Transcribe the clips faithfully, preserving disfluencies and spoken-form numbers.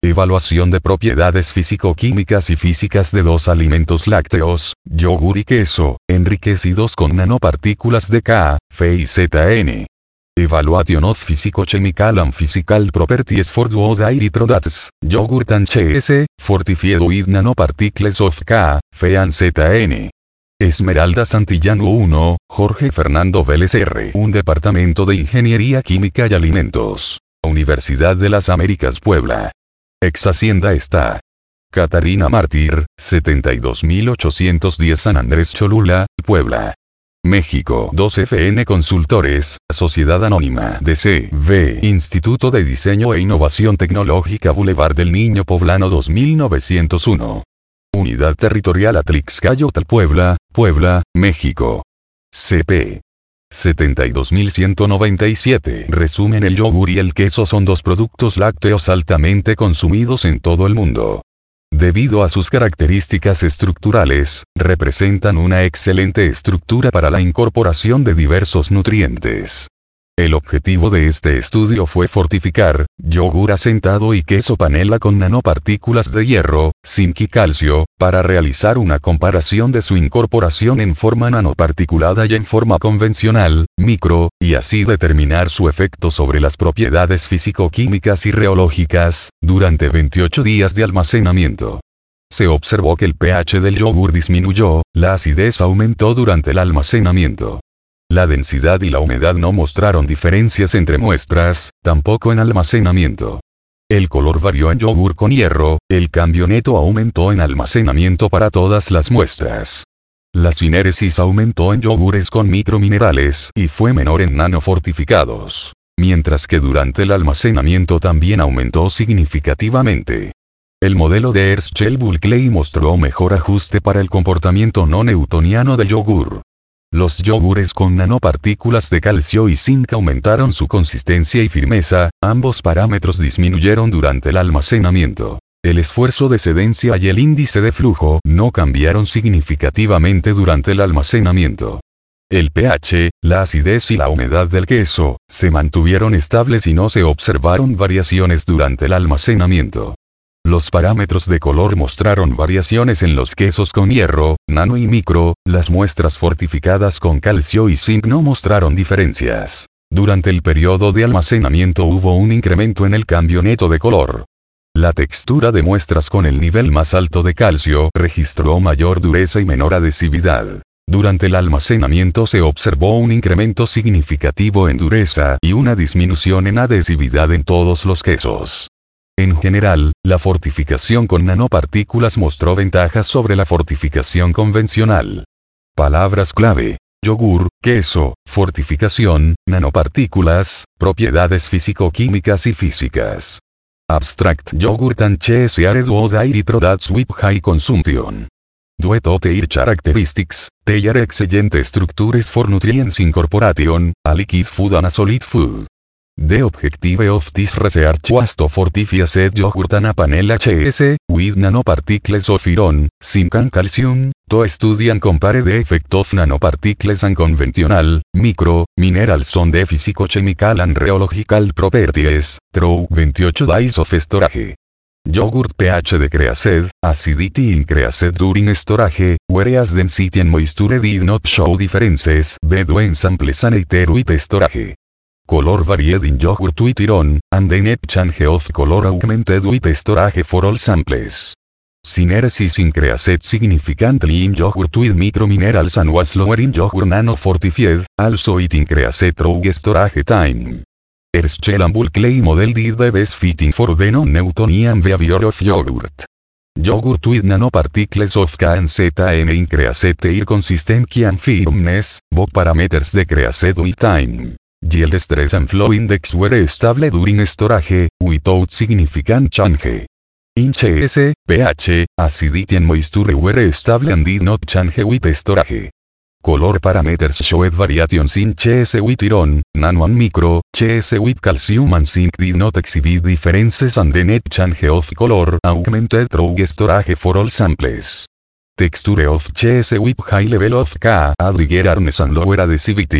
Evaluación de propiedades físico-químicas y físicas de dos alimentos lácteos, yogur y queso, enriquecidos con nanopartículas de K, F y Z N. Evaluation of physico-chemical and physical properties for two dairy products, yogurt and cheese, fortified with nanoparticles of K, F and Z N. Esmeralda Santillán uno, Jorge Fernando Vélez R. Un Departamento de Ingeniería Química y Alimentos. Universidad de las Américas Puebla. Ex Hacienda está. Catarina Mártir, setenta y dos mil ochocientos diez San Andrés Cholula, Puebla. México. dos F N Consultores, Sociedad Anónima D C V. Instituto de Diseño e Innovación Tecnológica Boulevard del Niño Poblano dos mil novecientos uno. Unidad Territorial Atlixcayotl Puebla, Puebla, México. C P. setenta y dos mil ciento noventa y siete. Resumen: el yogur y el queso son dos productos lácteos altamente consumidos en todo el mundo. Debido a sus características estructurales, representan una excelente estructura para la incorporación de diversos nutrientes. El objetivo de este estudio fue fortificar yogur asentado y queso panela con nanopartículas de hierro, zinc y calcio, para realizar una comparación de su incorporación en forma nanoparticulada y en forma convencional, micro, y así determinar su efecto sobre las propiedades físico-químicas y reológicas, durante veintiocho días de almacenamiento. Se observó que el pH del yogur disminuyó, la acidez aumentó durante el almacenamiento. La densidad y la humedad no mostraron diferencias entre muestras, tampoco en almacenamiento. El color varió en yogur con hierro, el cambio neto aumentó en almacenamiento para todas las muestras. La sinéresis aumentó en yogures con microminerales y fue menor en nanofortificados. Mientras que durante el almacenamiento también aumentó significativamente. El modelo de Herschel-Bulkley mostró mejor ajuste para el comportamiento no newtoniano del yogur. Los yogures con nanopartículas de calcio y zinc aumentaron su consistencia y firmeza, ambos parámetros disminuyeron durante el almacenamiento. El esfuerzo de sedencia y el índice de flujo no cambiaron significativamente durante el almacenamiento. El pH, la acidez y la humedad del queso, se mantuvieron estables y no se observaron variaciones durante el almacenamiento. Los parámetros de color mostraron variaciones en los quesos con hierro, nano y micro, las muestras fortificadas con calcio y zinc no mostraron diferencias. Durante el periodo de almacenamiento hubo un incremento en el cambio neto de color. La textura de muestras con el nivel más alto de calcio registró mayor dureza y menor adhesividad. Durante el almacenamiento se observó un incremento significativo en dureza y una disminución en adhesividad en todos los quesos. En general, la fortificación con nanopartículas mostró ventajas sobre la fortificación convencional. Palabras clave: yogur, queso, fortificación, nanopartículas, propiedades físico-químicas y físicas. Abstract: yogurt and cheese are two dairy products with high consumption. Due to their characteristics, they are excellent structures for nutrients incorporation, a liquid food and a solid food. The objective of this research was to fortify said yogurt and a panela cheese, with nanoparticles of iron, zinc and calcium, to study and compare the effect of nanoparticles and conventional, micro, minerals on the physico-chemical and rheological properties, through twenty-eight days of storage. Yogurt pH decreased, acidity increased during storage, whereas density and moisture did not show differences between samples and either with storage. Color varied in yogurt with iron, and the net change of color augmented with storage for all samples. Synersis increased significantly in yogurt with microminerals and was lower in yogurt nano-fortified, also it increased through storage time. Herschel and Bulkley model did the best fitting for the non-Newtonian behavior of yogurt. Yogurt with nanoparticles of K and Z N increased their consistency and firmness, both parameters decreased with time. Yield stress and flow index were stable during storage, without significant change. In cheese, pH, acidity and moisture were stable and did not change with storage. Color parameters showed variations in cheese with iron, nano and micro, cheese with calcium and zinc did not exhibit differences and the net change of color augmented through storage for all samples. Texture of cheese with high level of K had higher hardness and lower adhesivity.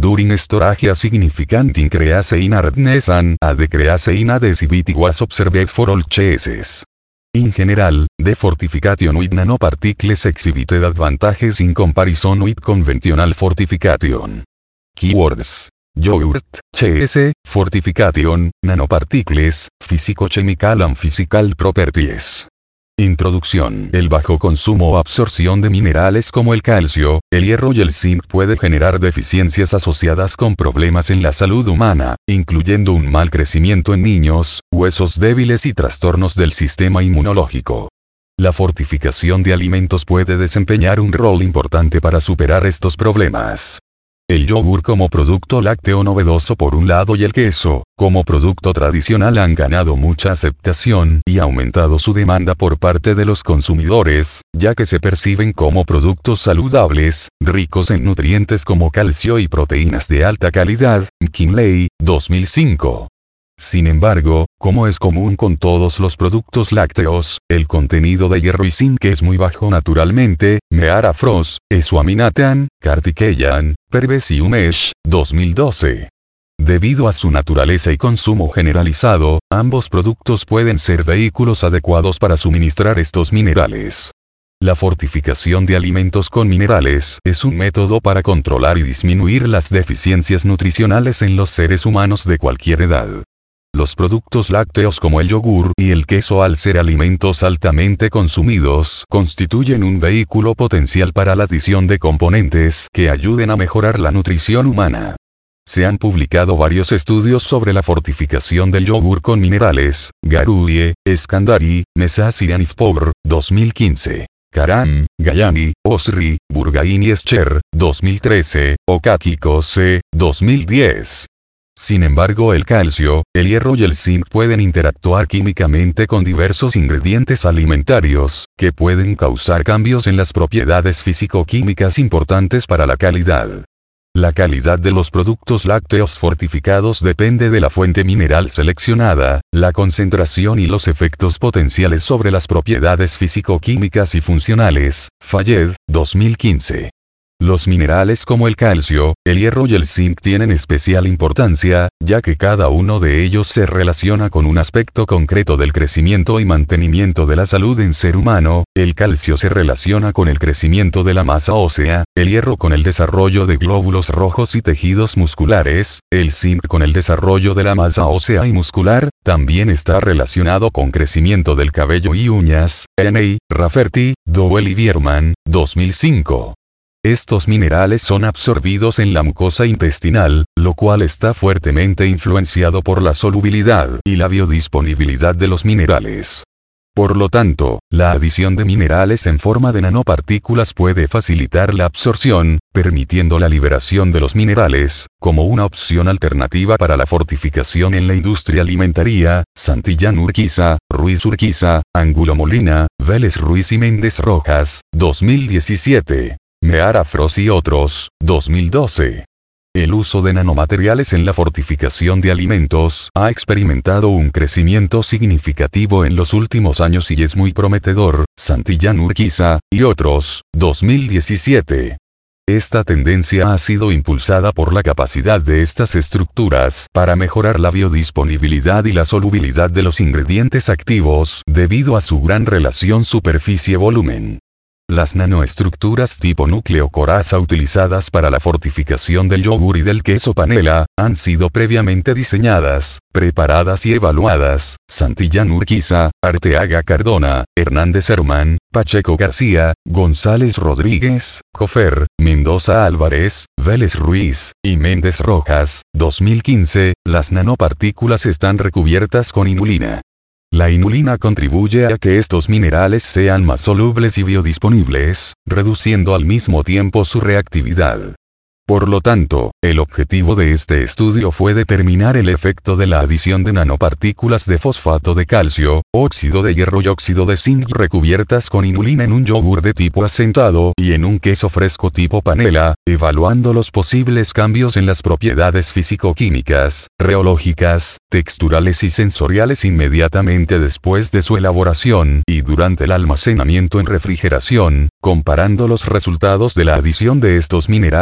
during storage a significant increase in hardness and a decrease in adhesivity was observed for all cheeses. In general, the fortification with nanoparticles exhibited advantages in comparison with conventional fortification. Keywords: yogurt, cheese, fortification, nanoparticles, physicochemical and physical properties. Introducción. El bajo consumo o absorción de minerales como el calcio, el hierro y el zinc puede generar deficiencias asociadas con problemas en la salud humana, incluyendo un mal crecimiento en niños, huesos débiles y trastornos del sistema inmunológico. La fortificación de alimentos puede desempeñar un rol importante para superar estos problemas. El yogur como producto lácteo novedoso por un lado y el queso, como producto tradicional, han ganado mucha aceptación y aumentado su demanda por parte de los consumidores, ya que se perciben como productos saludables, ricos en nutrientes como calcio y proteínas de alta calidad. McKinley, dos mil cinco. Sin embargo, como es común con todos los productos lácteos, el contenido de hierro y zinc es muy bajo naturalmente. Meara Frost, Eswaminathan, Kartikeyan, Pervez y Umesh, dos mil doce. Debido a su naturaleza y consumo generalizado, ambos productos pueden ser vehículos adecuados para suministrar estos minerales. La fortificación de alimentos con minerales es un método para controlar y disminuir las deficiencias nutricionales en los seres humanos de cualquier edad. Los productos lácteos como el yogur y el queso, al ser alimentos altamente consumidos, constituyen un vehículo potencial para la adición de componentes que ayuden a mejorar la nutrición humana. Se han publicado varios estudios sobre la fortificación del yogur con minerales. Garuye, Skandari, Mesas y Anifpour, dos mil quince. Karam, Gayani, Osri, Burgain y Escher, dos mil trece, Okakikose, dos mil diez. Sin embargo, el calcio, el hierro y el zinc pueden interactuar químicamente con diversos ingredientes alimentarios, que pueden causar cambios en las propiedades físico-químicas importantes para la calidad. La calidad de los productos lácteos fortificados depende de la fuente mineral seleccionada, la concentración y los efectos potenciales sobre las propiedades físico-químicas y funcionales. Fayed, dos mil quince. Los minerales como el calcio, el hierro y el zinc tienen especial importancia, ya que cada uno de ellos se relaciona con un aspecto concreto del crecimiento y mantenimiento de la salud en ser humano. El calcio se relaciona con el crecimiento de la masa ósea, el hierro con el desarrollo de glóbulos rojos y tejidos musculares, el zinc con el desarrollo de la masa ósea y muscular. También está relacionado con crecimiento del cabello y uñas. N. Rafferty, Dowell y Bierman, dos mil cinco. Estos minerales son absorbidos en la mucosa intestinal, lo cual está fuertemente influenciado por la solubilidad y la biodisponibilidad de los minerales. Por lo tanto, la adición de minerales en forma de nanopartículas puede facilitar la absorción, permitiendo la liberación de los minerales, como una opción alternativa para la fortificación en la industria alimentaria. Santillán Urquiza, Ruiz Urquiza, Angulo Molina, Vélez Ruiz y Méndez Rojas, dos mil diecisiete. Meara Frost y otros, dos mil doce. El uso de nanomateriales en la fortificación de alimentos ha experimentado un crecimiento significativo en los últimos años y es muy prometedor. Santillán Urquiza, y otros, dos mil diecisiete. Esta tendencia ha sido impulsada por la capacidad de estas estructuras para mejorar la biodisponibilidad y la solubilidad de los ingredientes activos debido a su gran relación superficie-volumen. Las nanoestructuras tipo núcleo coraza utilizadas para la fortificación del yogur y del queso panela, han sido previamente diseñadas, preparadas y evaluadas. Santillán Urquiza, Arteaga Cardona, Hernández Hermán, Pacheco García, González Rodríguez, Cofer, Mendoza Álvarez, Vélez Ruiz, y Méndez Rojas, dos mil quince. Las nanopartículas están recubiertas con inulina. La inulina contribuye a que estos minerales sean más solubles y biodisponibles, reduciendo al mismo tiempo su reactividad. Por lo tanto, el objetivo de este estudio fue determinar el efecto de la adición de nanopartículas de fosfato de calcio, óxido de hierro y óxido de zinc recubiertas con inulina en un yogur de tipo asentado y en un queso fresco tipo panela, evaluando los posibles cambios en las propiedades físico-químicas, reológicas, texturales y sensoriales inmediatamente después de su elaboración y durante el almacenamiento en refrigeración, comparando los resultados de la adición de estos minerales en su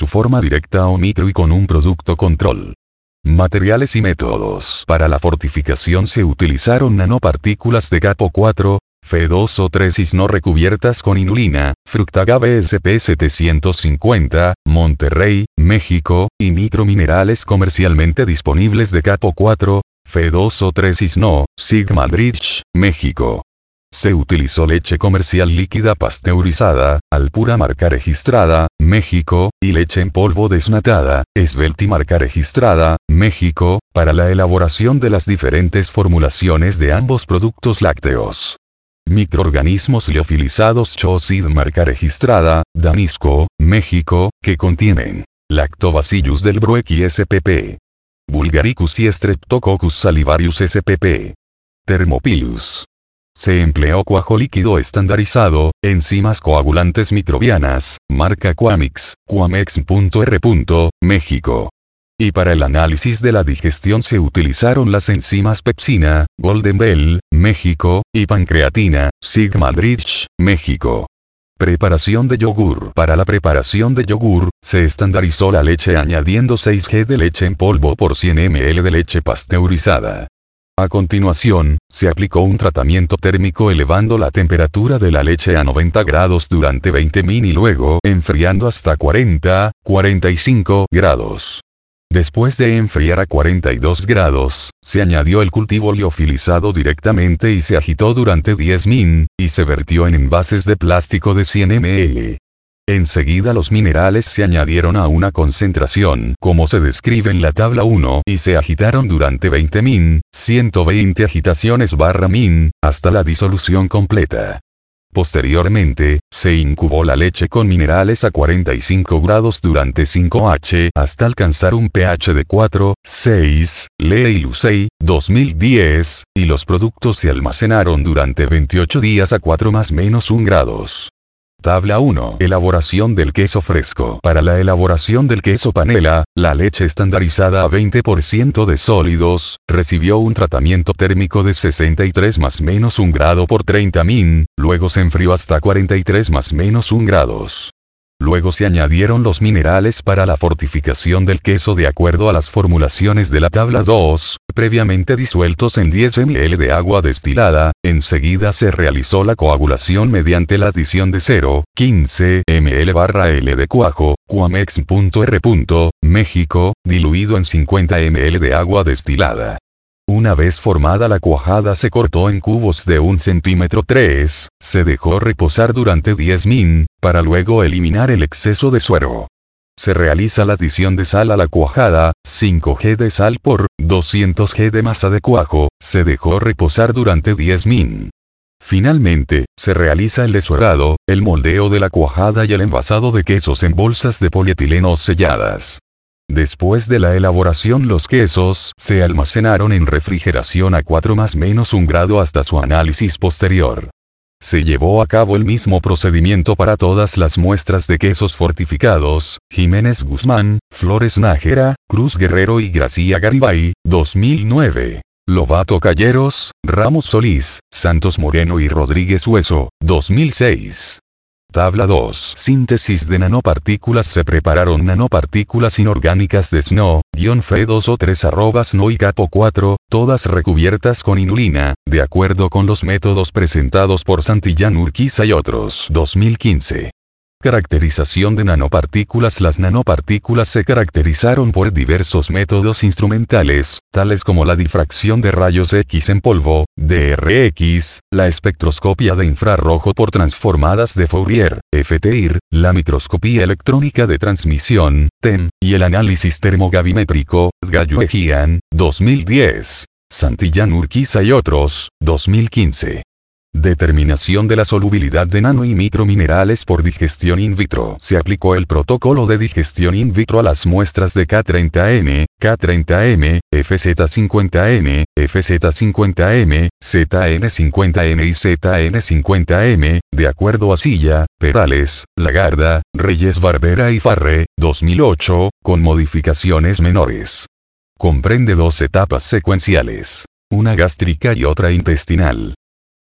su forma directa o micro y con un producto control. Materiales y métodos. Para la fortificación se utilizaron nanopartículas de capo cuatro, F dos o tres I S no recubiertas con inulina, Fructagave S P setecientos cincuenta, Monterrey, México, y microminerales comercialmente disponibles de capo cuatro, F dos o tres I S no, Sigmadrich, México. Se utilizó leche comercial líquida pasteurizada, Alpura marca registrada, México, y leche en polvo desnatada, Svelti marca registrada, México, para la elaboración de las diferentes formulaciones de ambos productos lácteos. Microorganismos liofilizados Chosid marca registrada, Danisco, México, que contienen Lactobacillus delbrueckii spp, Bulgaricus y Streptococcus salivarius spp, Thermophilus. Se empleó cuajo líquido estandarizado, enzimas coagulantes microbianas, marca Quamix, Quamex.R. México. Y para el análisis de la digestión se utilizaron las enzimas pepsina, Golden Bell, México, y pancreatina, Sigmadrich, México. Preparación de yogur. Para la preparación de yogur, se estandarizó la leche añadiendo seis gramos de leche en polvo por cien mililitros de leche pasteurizada. A continuación, se aplicó un tratamiento térmico elevando la temperatura de la leche a noventa grados durante veinte minutos y luego enfriando hasta cuarenta, cuarenta y cinco grados. Después de enfriar a cuarenta y dos grados, se añadió el cultivo liofilizado directamente y se agitó durante diez minutos, y se vertió en envases de plástico de cien mililitros. Enseguida los minerales se añadieron a una concentración, como se describe en la tabla uno, y se agitaron durante veinte minutos, ciento veinte agitaciones barra min, hasta la disolución completa. Posteriormente, se incubó la leche con minerales a cuarenta y cinco grados durante cinco horas hasta alcanzar un pH de cuatro, seis, Lee y Lucey, dos mil diez, y los productos se almacenaron durante veintiocho días a cuatro más menos un grados. Tabla uno. Elaboración del queso fresco. Para la elaboración del queso panela, la leche estandarizada a veinte por ciento de sólidos, recibió un tratamiento térmico de sesenta y tres más menos un grado por treinta min, luego se enfrió hasta cuarenta y tres más menos un grados. Luego se añadieron los minerales para la fortificación del queso de acuerdo a las formulaciones de la tabla dos, previamente disueltos en diez mililitros de agua destilada. Enseguida se realizó la coagulación mediante la adición de cero punto quince mililitros barra L de cuajo, Quamex.R. México, diluido en cincuenta mililitros de agua destilada. Una vez formada la cuajada se cortó en cubos de un centímetro tres, se dejó reposar durante diez min, para luego eliminar el exceso de suero. Se realiza la adición de sal a la cuajada, cinco gramos de sal por doscientos gramos de masa de cuajo, se dejó reposar durante diez min. Finalmente, se realiza el desuerado, el moldeo de la cuajada y el envasado de quesos en bolsas de polietileno selladas. Después de la elaboración los quesos se almacenaron en refrigeración a cuatro más menos un grado hasta su análisis posterior. Se llevó a cabo el mismo procedimiento para todas las muestras de quesos fortificados, Jiménez Guzmán, Flores Nájera, Cruz Guerrero y Gracia Garibay, dos mil nueve. Lobato Calleros, Ramos Solís, Santos Moreno y Rodríguez Hueso, dos mil seis. Tabla dos. Síntesis de nanopartículas. Se prepararon nanopartículas inorgánicas de S N O, F dos o tres arroba S N O y capo cuatro, todas recubiertas con inulina, de acuerdo con los métodos presentados por Santillán Urquiza y otros. dos mil quince. Caracterización de nanopartículas. Las nanopartículas se caracterizaron por diversos métodos instrumentales, tales como la difracción de rayos X en polvo, D R X, la espectroscopia de infrarrojo por transformadas de Fourier, F T I R, la microscopía electrónica de transmisión, T E M, y el análisis termogravimétrico, Gayoegian, dos mil diez. Santillán Urquiza y otros, dos mil quince. Determinación de la solubilidad de nano y microminerales por digestión in vitro. Se aplicó el protocolo de digestión in vitro a las muestras de K treinta N, K treinta M, F Z cincuenta N, F Z cincuenta M, Z N cincuenta N y Z N cincuenta M, de acuerdo a Silla, Perales, Lagarda, Reyes Barbera y Farre, dos mil ocho, con modificaciones menores. Comprende dos etapas secuenciales, una gástrica y otra intestinal.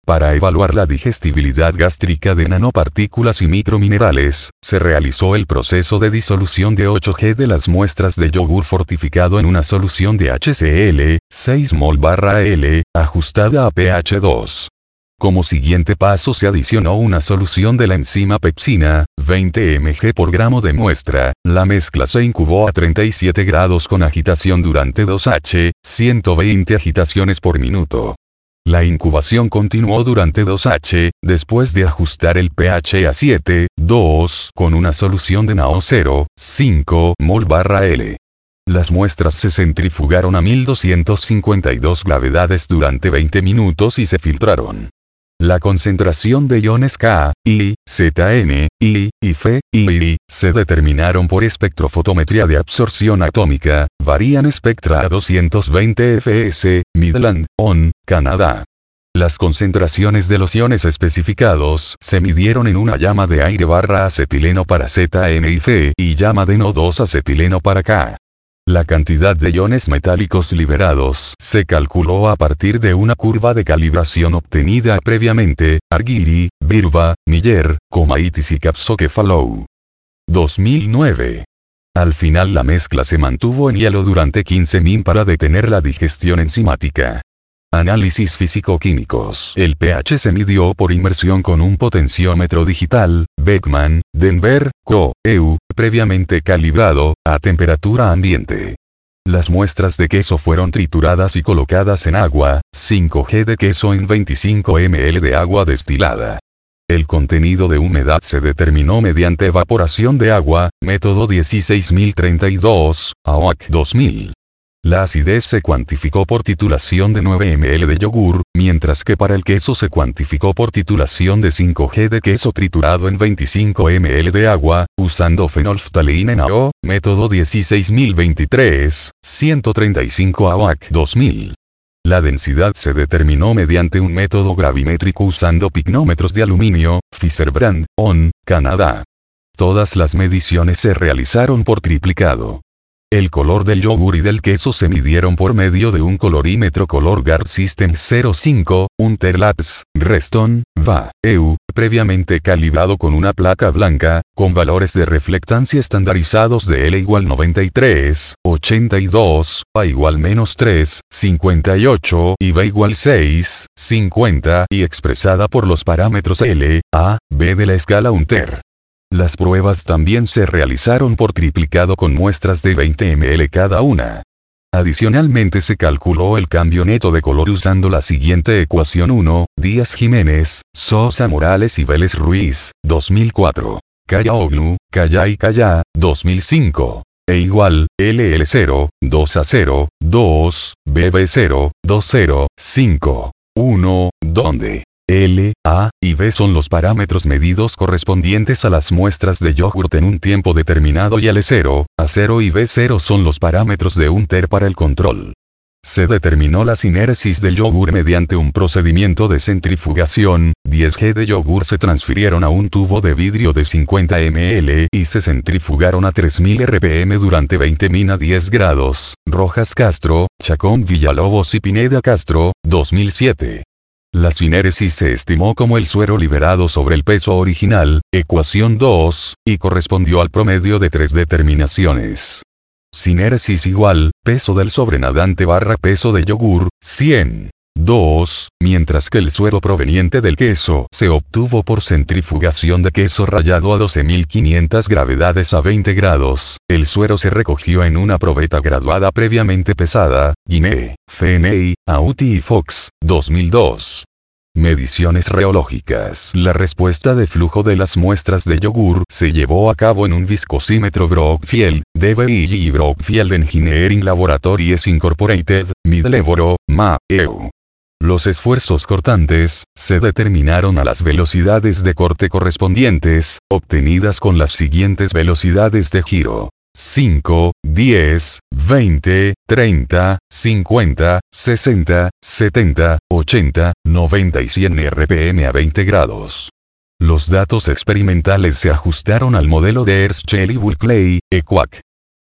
Para evaluar la digestibilidad gástrica de nanopartículas y microminerales, se realizó el proceso de disolución de ocho G de las muestras de yogur fortificado en una solución de H C l, seis mol barra L, ajustada a pH dos. Como siguiente paso se adicionó una solución de la enzima pepsina, veinte mililitros por gramo de muestra, la mezcla se incubó a treinta y siete grados con agitación durante dos H, ciento veinte agitaciones por minuto. La incubación continuó durante dos H, después de ajustar el pH a siete, dos con una solución de NaO cero, cinco mol barra L. Las muestras se centrifugaron a mil doscientas cincuenta y dos gravedades durante veinte minutos y se filtraron. La concentración de iones K, I, Z N, I, y Fe, I, se determinaron por espectrofotometría de absorción atómica, varían espectra a doscientos veinte F S, Midland, O N, Canadá. Las concentraciones de los iones especificados se midieron en una llama de aire barra acetileno para Z N y Fe y llama de N O dos acetileno para K. La cantidad de iones metálicos liberados se calculó a partir de una curva de calibración obtenida previamente, Argyri, Birva, Miller, Komaitis y Kapso-Kefalow. dos mil nueve. Al final la mezcla se mantuvo en hielo durante quince min para detener la digestión enzimática. Análisis físico-químicos. El pH se midió por inmersión con un potenciómetro digital, Beckman, Denver, Co. E U, previamente calibrado, a temperatura ambiente. Las muestras de queso fueron trituradas y colocadas en agua, cinco G de queso en veinticinco mililitros de agua destilada. El contenido de humedad se determinó mediante evaporación de agua, método dieciséis mil treinta y dos, A O A C dos mil. La acidez se cuantificó por titulación de nueve mililitros de yogur, mientras que para el queso se cuantificó por titulación de cinco G de queso triturado en veinticinco mililitros de agua, usando fenolftaleína NaO, método dieciséis mil veintitrés, ciento treinta y cinco A O A C dos mil. La densidad se determinó mediante un método gravimétrico usando pignómetros de aluminio, Fisherbrand, O N, Canadá. Todas las mediciones se realizaron por triplicado. El color del yogur y del queso se midieron por medio de un colorímetro Color Guard System cero cinco, Unterlabs, Reston, V A, E U, previamente calibrado con una placa blanca, con valores de reflectancia estandarizados de L igual noventa y tres, ochenta y dos, A igual menos tres, cincuenta y ocho y B igual seis, cincuenta y expresada por los parámetros L, A, B de la escala Unter. Las pruebas también se realizaron por triplicado con muestras de veinte mililitros cada una. Adicionalmente se calculó el cambio neto de color usando la siguiente ecuación uno, Díaz Jiménez, Sosa Morales y Vélez Ruiz, dos mil cuatro. Kayaoglu, Kaya y Kaya, dos mil cinco. E igual, L L cero, dos A cero, dos, B B cero, dos cero, cinco, uno, donde L, A, y B son los parámetros medidos correspondientes a las muestras de yogurt en un tiempo determinado y L cero, A cero y B cero son los parámetros de Unter para el control. Se determinó la sinéresis del yogur mediante un procedimiento de centrifugación, diez G de yogur se transfirieron a un tubo de vidrio de cincuenta mililitros y se centrifugaron a tres mil R P M durante veinte min a diez grados, Rojas Castro, Chacón Villalobos y Pineda Castro, dos mil siete. La sinéresis se estimó como el suero liberado sobre el peso original, ecuación dos, y correspondió al promedio de tres determinaciones. Sinéresis igual, peso del sobrenadante barra peso de yogur, cien. dos, mientras que el suero proveniente del queso se obtuvo por centrifugación de queso rallado a doce mil quinientas gravedades a veinte grados, el suero se recogió en una probeta graduada previamente pesada, Guinea, F N I, Auti y Fox, dos mil dos. Mediciones reológicas. La respuesta de flujo de las muestras de yogur se llevó a cabo en un viscosímetro Brockfield, D B I y Brockfield Engineering Laboratories Incorporated, Middleborough, Ma, E U. Los esfuerzos cortantes se determinaron a las velocidades de corte correspondientes, obtenidas con las siguientes velocidades de giro: cinco, diez, veinte, treinta, cincuenta, sesenta, setenta, ochenta, noventa y cien R P M a veinte grados. Los datos experimentales se ajustaron al modelo de Herschel-Bulkley, E Q A C.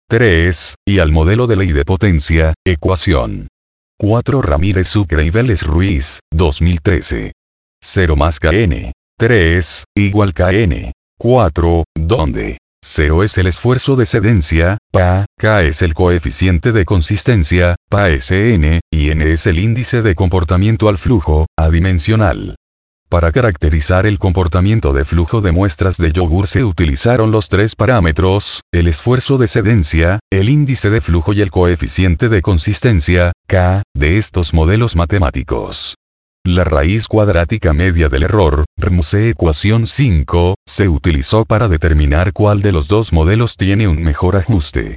tres, y al modelo de ley de potencia, ecuación cuatro. Ramírez Sucre y Vélez Ruiz, dos mil trece. cero más Kn. tres, igual Kn. cuatro, donde cero es el esfuerzo de sedencia, Pa, K es el coeficiente de consistencia, Pa es N, y N es el índice de comportamiento al flujo, adimensional. Para caracterizar el comportamiento de flujo de muestras de yogur se utilizaron los tres parámetros, el esfuerzo de sedencia, el índice de flujo y el coeficiente de consistencia, K, de estos modelos matemáticos. La raíz cuadrática media del error, R M C ecuación cinco, se utilizó para determinar cuál de los dos modelos tiene un mejor ajuste.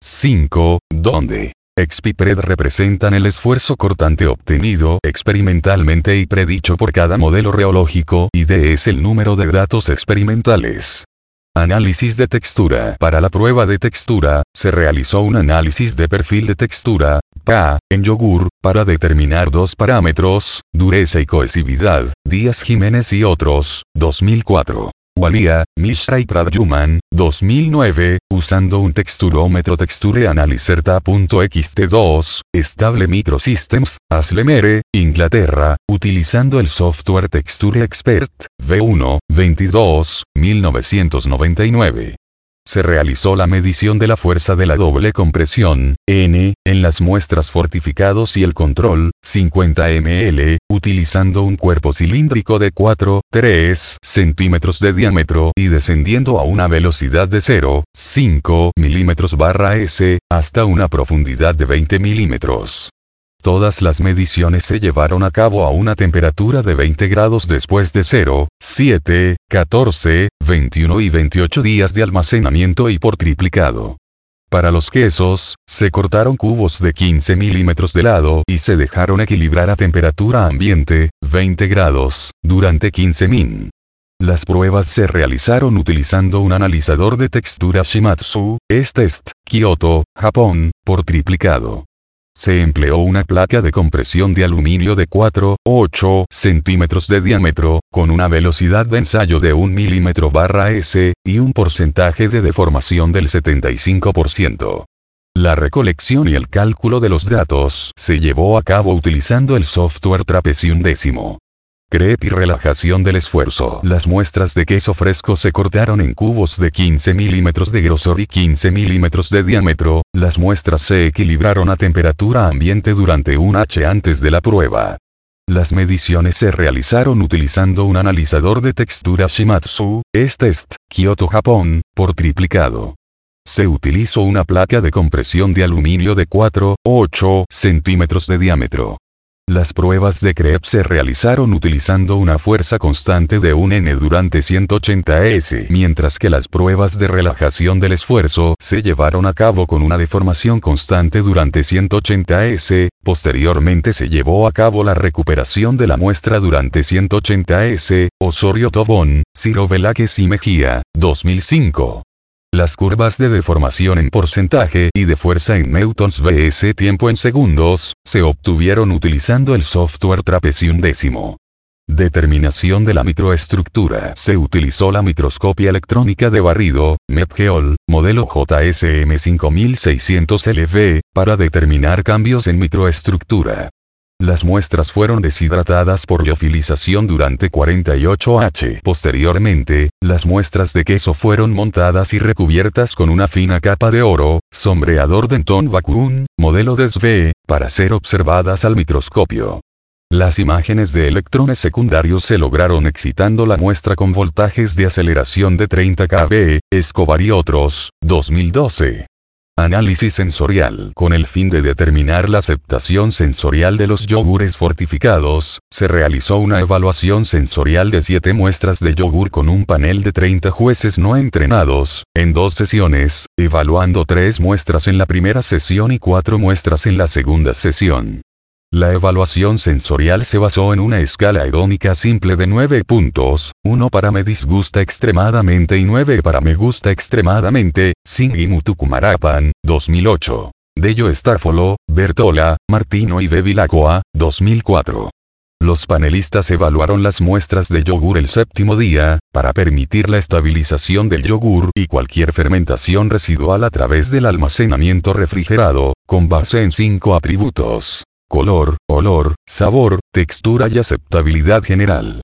cinco, donde X y P R E D representan el esfuerzo cortante obtenido experimentalmente y predicho por cada modelo reológico y D es el número de datos experimentales. Análisis de textura. Para la prueba de textura, se realizó un análisis de perfil de textura, P A, en yogur, para determinar dos parámetros, dureza y cohesividad, Díaz Jiménez y otros, dos mil cuatro. Walia, Mishra y Pradyuman, dos mil nueve, usando un texturómetro Texture Analyzer T A punto X T dos, Stable Microsystems, Aslemere, Inglaterra, utilizando el software Texture Expert, V uno, veintidós, mil novecientos noventa y nueve. Se realizó la medición de la fuerza de la doble compresión, N, en las muestras fortificados y el control, cincuenta mililitros, utilizando un cuerpo cilíndrico de cuatro, tres centímetros de diámetro y descendiendo a una velocidad de cero punto cinco milímetros barra S, hasta una profundidad de veinte milímetros. Todas las mediciones se llevaron a cabo a una temperatura de veinte grados después de cero, siete, catorce, veintiuno y veintiocho días de almacenamiento y por triplicado. Para los quesos, se cortaron cubos de quince milímetros de lado y se dejaron equilibrar a temperatura ambiente, veinte grados, durante quince min. Las pruebas se realizaron utilizando un analizador de textura Shimatsu, S-Test, Kyoto, Japón, por triplicado. Se empleó una placa de compresión de aluminio de cuatro, ocho centímetros de diámetro, con una velocidad de ensayo de un milímetro barra S, y un porcentaje de deformación del setenta y cinco por ciento. La recolección y el cálculo de los datos se llevó a cabo utilizando el software Trapezium décimo. Crepe y relajación del esfuerzo. Las muestras de queso fresco se cortaron en cubos de quince milímetros de grosor y quince milímetros de diámetro, las muestras se equilibraron a temperatura ambiente durante un H antes de la prueba. Las mediciones se realizaron utilizando un analizador de textura Shimatsu, S-Test, Kyoto, Japón, por triplicado. Se utilizó una placa de compresión de aluminio de cuatro, ocho centímetros de diámetro. Las pruebas de crepe se realizaron utilizando una fuerza constante de un N durante ciento ochenta S, mientras que las pruebas de relajación del esfuerzo se llevaron a cabo con una deformación constante durante ciento ochenta S. Posteriormente se llevó a cabo la recuperación de la muestra durante ciento ochenta S. Osorio Tobón, Ciro Velázquez y Mejía, dos mil cinco. Las curvas de deformación en porcentaje y de fuerza en newtons vs tiempo en segundos, se obtuvieron utilizando el software Trapezium décimo. Determinación de la microestructura. Se utilizó la microscopia electrónica de barrido, MEPGEOL, modelo J S M cinco mil seiscientos L V, para determinar cambios en microestructura. Las muestras fueron deshidratadas por liofilización durante cuarenta y ocho horas. Posteriormente, las muestras de queso fueron montadas y recubiertas con una fina capa de oro, sombreador Denton Vacuum, modelo D S V, para ser observadas al microscopio. Las imágenes de electrones secundarios se lograron excitando la muestra con voltajes de aceleración de treinta kilovoltios, Escobar y otros, dos mil doce. Análisis sensorial. Con el fin de determinar la aceptación sensorial de los yogures fortificados, se realizó una evaluación sensorial de siete muestras de yogur con un panel de treinta jueces no entrenados, en dos sesiones, evaluando tres muestras en la primera sesión y cuatro muestras en la segunda sesión. La evaluación sensorial se basó en una escala hedónica simple de nueve puntos, uno para me disgusta extremadamente y nueve para me gusta extremadamente, Singh y Muthukumarapan, dos mil ocho. Dello Stafolo, Bertola, Martino y Bevilacqua, dos mil cuatro. Los panelistas evaluaron las muestras de yogur el séptimo día, para permitir la estabilización del yogur y cualquier fermentación residual a través del almacenamiento refrigerado, con base en cinco atributos: color, olor, sabor, textura y aceptabilidad general.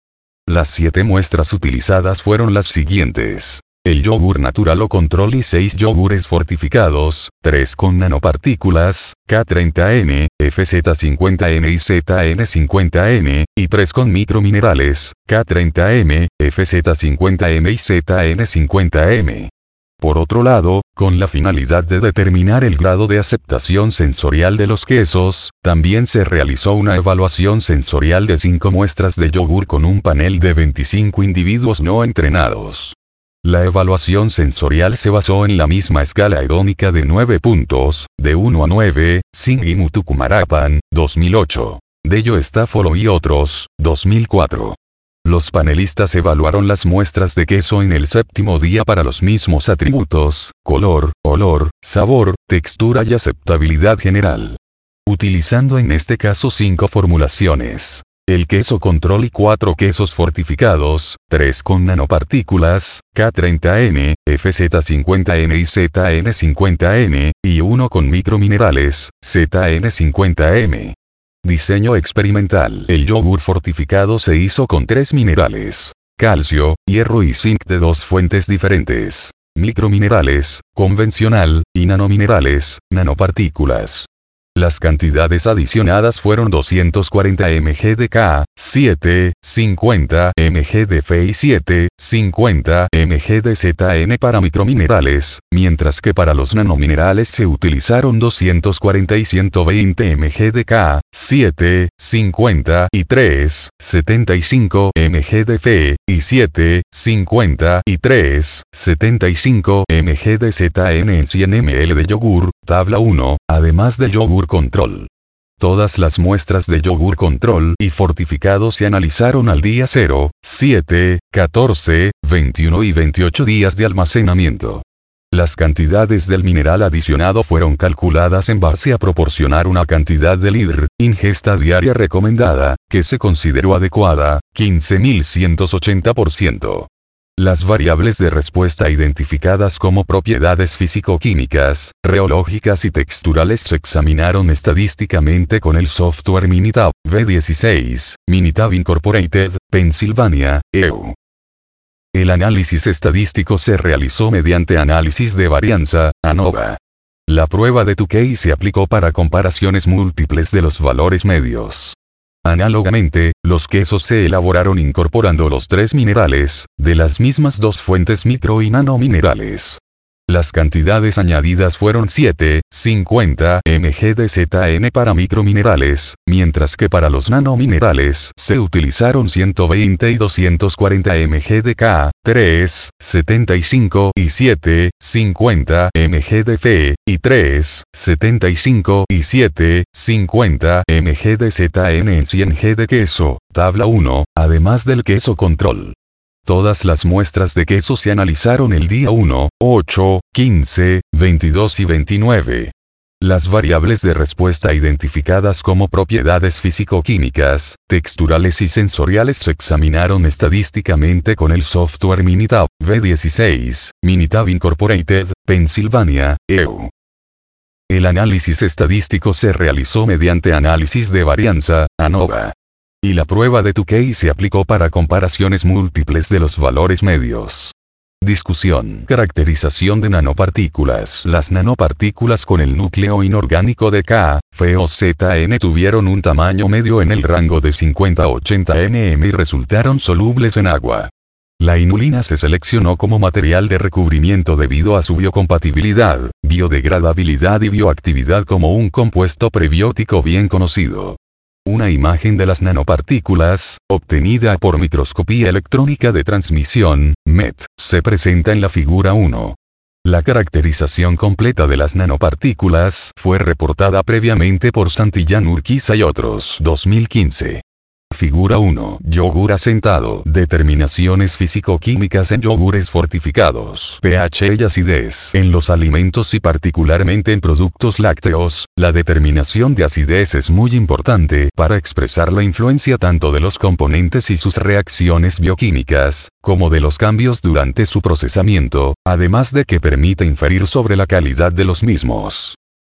Las siete muestras utilizadas fueron las siguientes. El yogur natural o control y seis yogures fortificados, tres con nanopartículas, K treinta N, F Z cincuenta N y Z N cincuenta N, y tres con microminerales, K treinta M, F Z cincuenta M y Z N cincuenta M. Por otro lado, con la finalidad de determinar el grado de aceptación sensorial de los quesos, también se realizó una evaluación sensorial de cinco muestras de yogur con un panel de veinticinco individuos no entrenados. La evaluación sensorial se basó en la misma escala hedónica de nueve puntos, de uno a nueve, Singh y Muthukumarapan, dos mil ocho. Dello Staffolo y otros, dos mil cuatro. Los panelistas evaluaron las muestras de queso en el séptimo día para los mismos atributos, color, olor, sabor, textura y aceptabilidad general. Utilizando en este caso cinco formulaciones. El queso control y cuatro quesos fortificados, tres con nanopartículas, K treinta N, F Z cincuenta N y Z N cincuenta N, y uno con microminerales, Z N cincuenta M. Diseño experimental. El yogur fortificado se hizo con tres minerales: calcio, hierro y zinc de dos fuentes diferentes. Microminerales, convencional, y nanominerales, nanopartículas. Las cantidades adicionadas fueron doscientos cuarenta miligramos de K, siete, cincuenta miligramos de Fe y siete, cincuenta miligramos de Z N para microminerales, mientras que para los nanominerales se utilizaron doscientos cuarenta y ciento veinte miligramos de K, siete, cincuenta y tres, setenta y cinco miligramos de Fe, y siete, cincuenta y tres, setenta y cinco miligramos de Z N en cien mililitros de yogur, tabla uno, además del yogur control. Todas las muestras de yogur control y fortificado se analizaron al día cero, siete, catorce, veintiuno y veintiocho días de almacenamiento. Las cantidades del mineral adicionado fueron calculadas en base a proporcionar una cantidad de litr, ingesta diaria recomendada, que se consideró adecuada, quince mil ciento ochenta por ciento. Las variables de respuesta identificadas como propiedades físico-químicas, reológicas y texturales se examinaron estadísticamente con el software Minitab V dieciséis, Minitab Incorporated, Pensilvania, E U. El análisis estadístico se realizó mediante análisis de varianza, ANOVA. La prueba de Tukey se aplicó para comparaciones múltiples de los valores medios. Análogamente, los quesos se elaboraron incorporando los tres minerales, de las mismas dos fuentes micro y nanominerales. Las cantidades añadidas fueron siete, cincuenta miligramos de Z N para microminerales, mientras que para los nanominerales se utilizaron ciento veinte y doscientos cuarenta miligramos de K, tres, setenta y cinco y siete, cincuenta miligramos de Fe, y tres, setenta y cinco y siete, cincuenta miligramos de Z N en cien gramos de queso, tabla uno, además del queso control. Todas las muestras de queso se analizaron el día uno, ocho, quince, veintidós y veintinueve. Las variables de respuesta identificadas como propiedades físico-químicas, texturales y sensoriales se examinaron estadísticamente con el software Minitab V dieciséis, Minitab Incorporated, Pensilvania, E U. El análisis estadístico se realizó mediante análisis de varianza, ANOVA. Y la prueba de Tukey se aplicó para comparaciones múltiples de los valores medios. Discusión. Caracterización de nanopartículas. Las nanopartículas con el núcleo inorgánico de K, Fe o Z N tuvieron un tamaño medio en el rango de cincuenta a ochenta nanometros y resultaron solubles en agua. La inulina se seleccionó como material de recubrimiento debido a su biocompatibilidad, biodegradabilidad y bioactividad como un compuesto prebiótico bien conocido. Una imagen de las nanopartículas, obtenida por microscopía electrónica de transmisión, M E T, se presenta en la figura uno. La caracterización completa de las nanopartículas fue reportada previamente por Santillán Urquiza y otros. dos mil quince. Figura uno. Yogur asentado. Determinaciones físico-químicas en yogures fortificados. pH y acidez. En los alimentos y particularmente en productos lácteos, la determinación de acidez es muy importante para expresar la influencia tanto de los componentes y sus reacciones bioquímicas, como de los cambios durante su procesamiento, además de que permite inferir sobre la calidad de los mismos.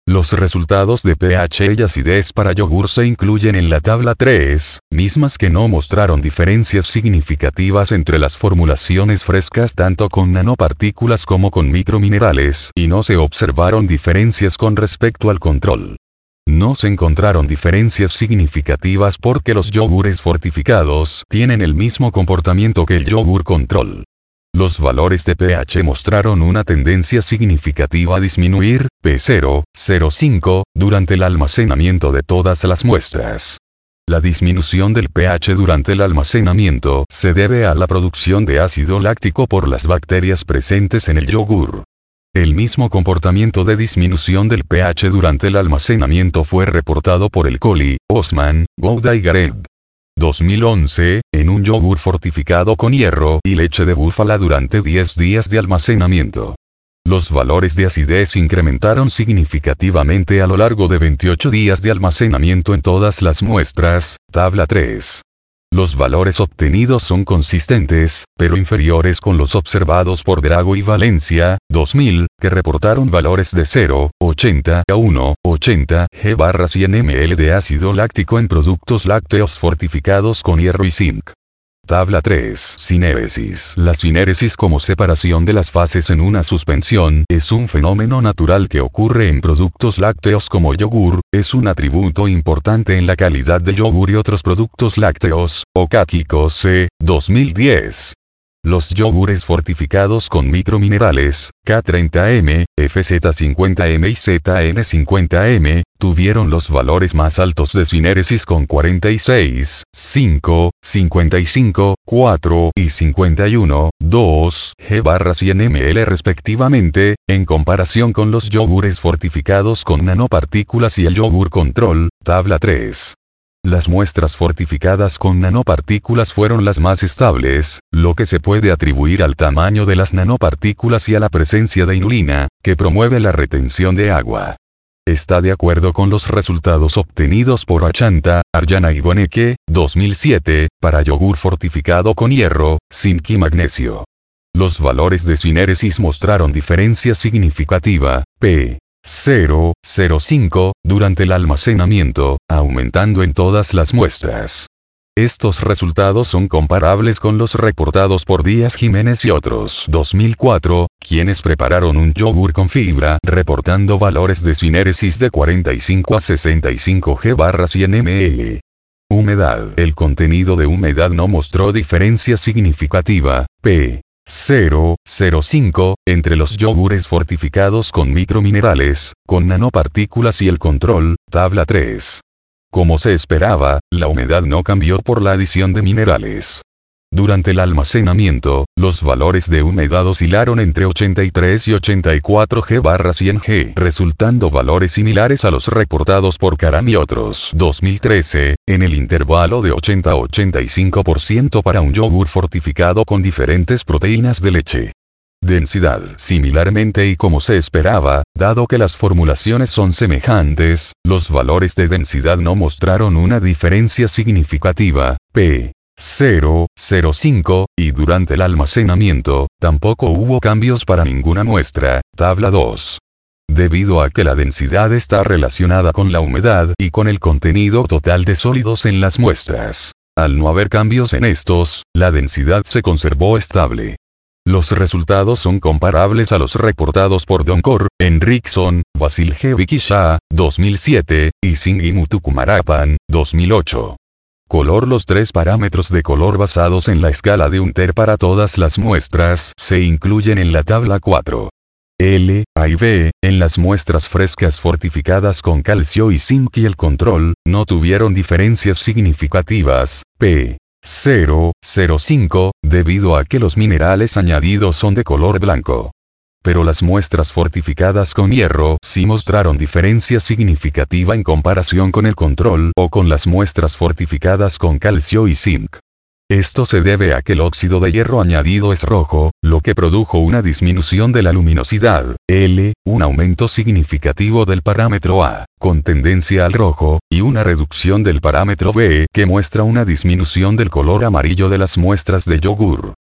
Los resultados de pH y acidez para yogur se incluyen en la tabla tres, mismas que no mostraron diferencias significativas entre las formulaciones frescas tanto con nanopartículas como con microminerales, y no se observaron diferencias con respecto al control. No se encontraron diferencias significativas porque los yogures fortificados tienen el mismo comportamiento que el yogur control. Los valores de pH mostraron una tendencia significativa a disminuir, P cero punto cero cinco, durante el almacenamiento de todas las muestras. La disminución del pH durante el almacenamiento se debe a la producción de ácido láctico por las bacterias presentes en el yogur. El mismo comportamiento de disminución del pH durante el almacenamiento fue reportado por el Coli, Osman, Gouda y Gareb. dos mil once, en un yogur fortificado con hierro y leche de búfala durante diez días de almacenamiento. Los valores de acidez incrementaron significativamente a lo largo de veintiocho días de almacenamiento en todas las muestras, tabla tres. Los valores obtenidos son consistentes, pero inferiores con los observados por Drago y Valencia, dos mil, que reportaron valores de cero punto ochenta a uno punto ochenta G barra cien mililitros de ácido láctico en productos lácteos fortificados con hierro y zinc. Tabla tres. Sinéresis. La sinéresis como separación de las fases en una suspensión es un fenómeno natural que ocurre en productos lácteos como yogur, es un atributo importante en la calidad del yogur y otros productos lácteos, Okakiko C. dos mil diez. Los yogures fortificados con microminerales, K treinta M, F Z cincuenta M y Z N cincuenta M, tuvieron los valores más altos de sinéresis con cuarenta y seis, cinco, cincuenta y cinco, cuatro y cincuenta y uno, dos G barra cien mililitros respectivamente, en comparación con los yogures fortificados con nanopartículas y el yogur control, tabla tres. Las muestras fortificadas con nanopartículas fueron las más estables, lo que se puede atribuir al tamaño de las nanopartículas y a la presencia de inulina, que promueve la retención de agua. Está de acuerdo con los resultados obtenidos por Achanta, Arjana y Boneke, dos mil siete, para yogur fortificado con hierro, zinc y magnesio. Los valores de sinéresis mostraron diferencia significativa, P cero punto cero cinco, durante el almacenamiento, aumentando en todas las muestras. Estos resultados son comparables con los reportados por Díaz Jiménez y otros dos mil cuatro, quienes prepararon un yogur con fibra reportando valores de sinéresis de cuarenta y cinco a sesenta y cinco G barra cien mililitros. Humedad. El contenido de humedad no mostró diferencia significativa, P cero punto cero cinco, entre los yogures fortificados con microminerales, con nanopartículas y el control, tabla tres. Como se esperaba, la humedad no cambió por la adición de minerales. Durante el almacenamiento, los valores de humedad oscilaron entre ochenta y tres y ochenta y cuatro G barra cien G, resultando valores similares a los reportados por Karam y otros dos mil trece, en el intervalo de ochenta a ochenta y cinco por ciento para un yogur fortificado con diferentes proteínas de leche. Densidad. Similarmente y como se esperaba, dado que las formulaciones son semejantes, los valores de densidad no mostraron una diferencia significativa, P cero punto cero cinco, y durante el almacenamiento, tampoco hubo cambios para ninguna muestra, tabla dos. Debido a que la densidad está relacionada con la humedad y con el contenido total de sólidos en las muestras. Al no haber cambios en estos, la densidad se conservó estable. Los resultados son comparables a los reportados por Donkor, Henriksson, Vasiljevic y Shah, dos mil siete, y Singh y Muthukumarapan, dos mil ocho. Color. Los tres parámetros de color basados en la escala de Hunter para todas las muestras se incluyen en la tabla cuatro. L, A y B, en las muestras frescas fortificadas con calcio y zinc y el control, no tuvieron diferencias significativas, P cero punto cero cinco, debido a que los minerales añadidos son de color blanco. Pero las muestras fortificadas con hierro sí mostraron diferencia significativa en comparación con el control o con las muestras fortificadas con calcio y zinc. Esto se debe a que el óxido de hierro añadido es rojo, lo que produjo una disminución de la luminosidad, L, un aumento significativo del parámetro A, con tendencia al rojo, y una reducción del parámetro B, que muestra una disminución del color amarillo de las muestras de yogur.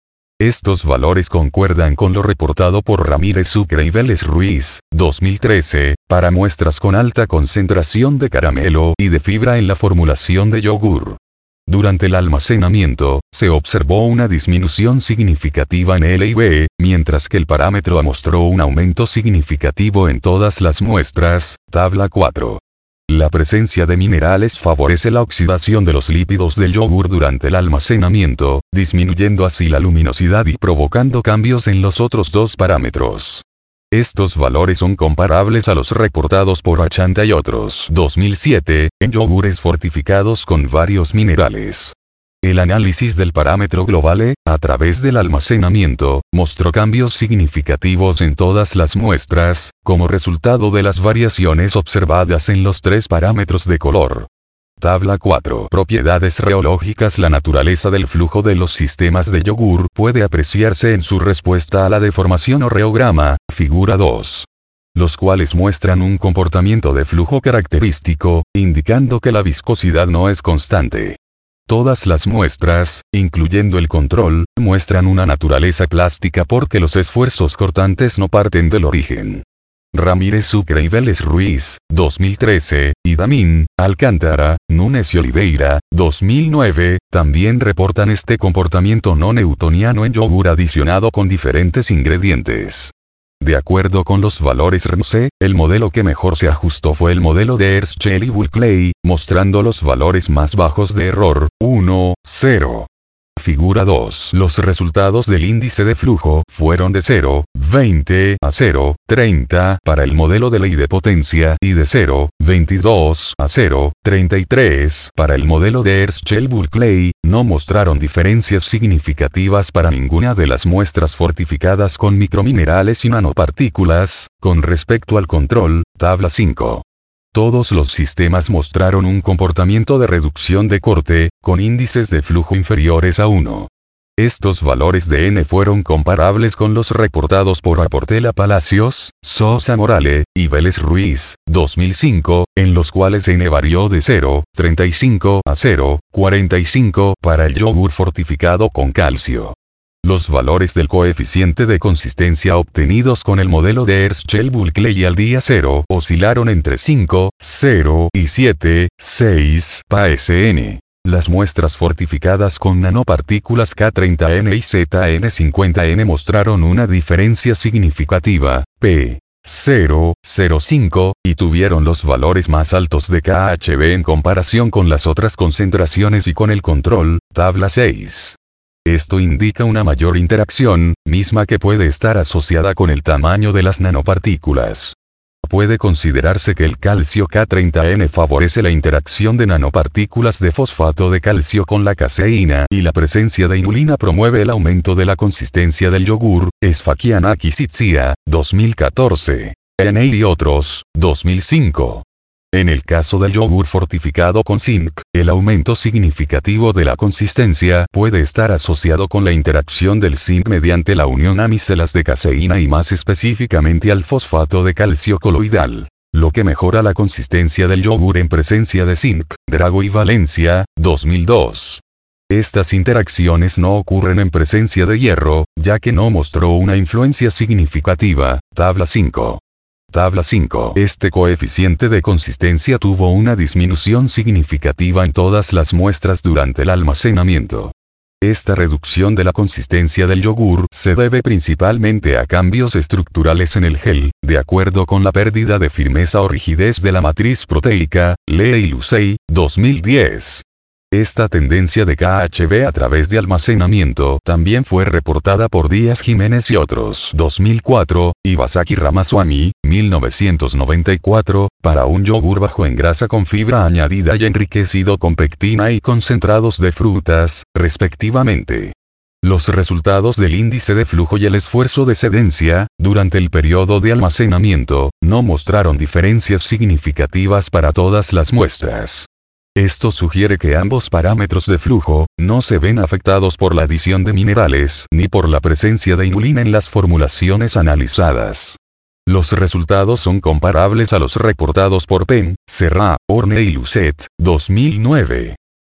Estos valores concuerdan con lo reportado por Ramírez Sucre y Vélez Ruiz, dos mil trece, para muestras con alta concentración de caramelo y de fibra en la formulación de yogur. Durante el almacenamiento, se observó una disminución significativa en L I B, mientras que el parámetro A mostró un aumento significativo en todas las muestras, tabla cuatro. La presencia de minerales favorece la oxidación de los lípidos del yogur durante el almacenamiento, disminuyendo así la luminosidad y provocando cambios en los otros dos parámetros. Estos valores son comparables a los reportados por Achanta y otros dos mil siete, en yogures fortificados con varios minerales. El análisis del parámetro global E, a través del almacenamiento, mostró cambios significativos en todas las muestras, como resultado de las variaciones observadas en los tres parámetros de color. Tabla cuatro. Propiedades reológicas. La naturaleza del flujo de los sistemas de yogur puede apreciarse en su respuesta a la deformación o reograma, figura dos. Los cuales muestran un comportamiento de flujo característico, indicando que la viscosidad no es constante. Todas las muestras, incluyendo el control, muestran una naturaleza plástica porque los esfuerzos cortantes no parten del origen. Ramírez Sucre y Vélez Ruiz, dos mil trece, y Damín, Alcántara, Núñez y Oliveira, dos mil nueve, también reportan este comportamiento no newtoniano en yogur adicionado con diferentes ingredientes. De acuerdo con los valores R M S E, el modelo que mejor se ajustó fue el modelo de Herschel y Bulkley, mostrando los valores más bajos de error, uno, cero. Figura dos. Los resultados del índice de flujo fueron de cero, veinte a cero, treinta para el modelo de ley de potencia y de cero, veintidós a cero, treinta y tres para el modelo de Herschel-Bulkley. No mostraron diferencias significativas para ninguna de las muestras fortificadas con microminerales y nanopartículas. Con respecto al control, tabla cinco. Todos los sistemas mostraron un comportamiento de reducción de corte, con índices de flujo inferiores a uno. Estos valores de N fueron comparables con los reportados por Aportela Palacios, Sosa Morale, y Vélez Ruiz, dos mil cinco, en los cuales N varió de cero, treinta y cinco a cero, cuarenta y cinco para el yogur fortificado con calcio. Los valores del coeficiente de consistencia obtenidos con el modelo de Herschel-Bulkley al día cero oscilaron entre cinco, cero y siete, seis P S N. Las muestras fortificadas con nanopartículas K treinta N y Z N cincuenta N mostraron una diferencia significativa, P cero punto cero cinco, y tuvieron los valores más altos de K H B en comparación con las otras concentraciones y con el control, tabla seis. Esto indica una mayor interacción, misma que puede estar asociada con el tamaño de las nanopartículas. Puede considerarse que el calcio K treinta N favorece la interacción de nanopartículas de fosfato de calcio con la caseína y la presencia de inulina promueve el aumento de la consistencia del yogur. Sfakianakis y Tzia, dos mil catorce. N y otros, dos mil cinco. En el caso del yogur fortificado con zinc, el aumento significativo de la consistencia puede estar asociado con la interacción del zinc mediante la unión a micelas de caseína y más específicamente al fosfato de calcio coloidal, lo que mejora la consistencia del yogur en presencia de zinc. Drago y Valencia, dos mil dos. Estas interacciones no ocurren en presencia de hierro, ya que no mostró una influencia significativa. Tabla cinco. Tabla cinco. Este coeficiente de consistencia tuvo una disminución significativa en todas las muestras durante el almacenamiento. Esta reducción de la consistencia del yogur se debe principalmente a cambios estructurales en el gel, de acuerdo con la pérdida de firmeza o rigidez de la matriz proteica. Lee y Lucey, dos mil diez. Esta tendencia de K H B a través de almacenamiento también fue reportada por Díaz Jiménez y otros dos mil cuatro, y Basaki Ramaswamy, mil novecientos noventa y cuatro, para un yogur bajo en grasa con fibra añadida y enriquecido con pectina y concentrados de frutas, respectivamente. Los resultados del índice de flujo y el esfuerzo de sedencia, durante el periodo de almacenamiento, no mostraron diferencias significativas para todas las muestras. Esto sugiere que ambos parámetros de flujo no se ven afectados por la adición de minerales ni por la presencia de inulina en las formulaciones analizadas. Los resultados son comparables a los reportados por Penn, Serra, Horne y Lucet, dos mil nueve.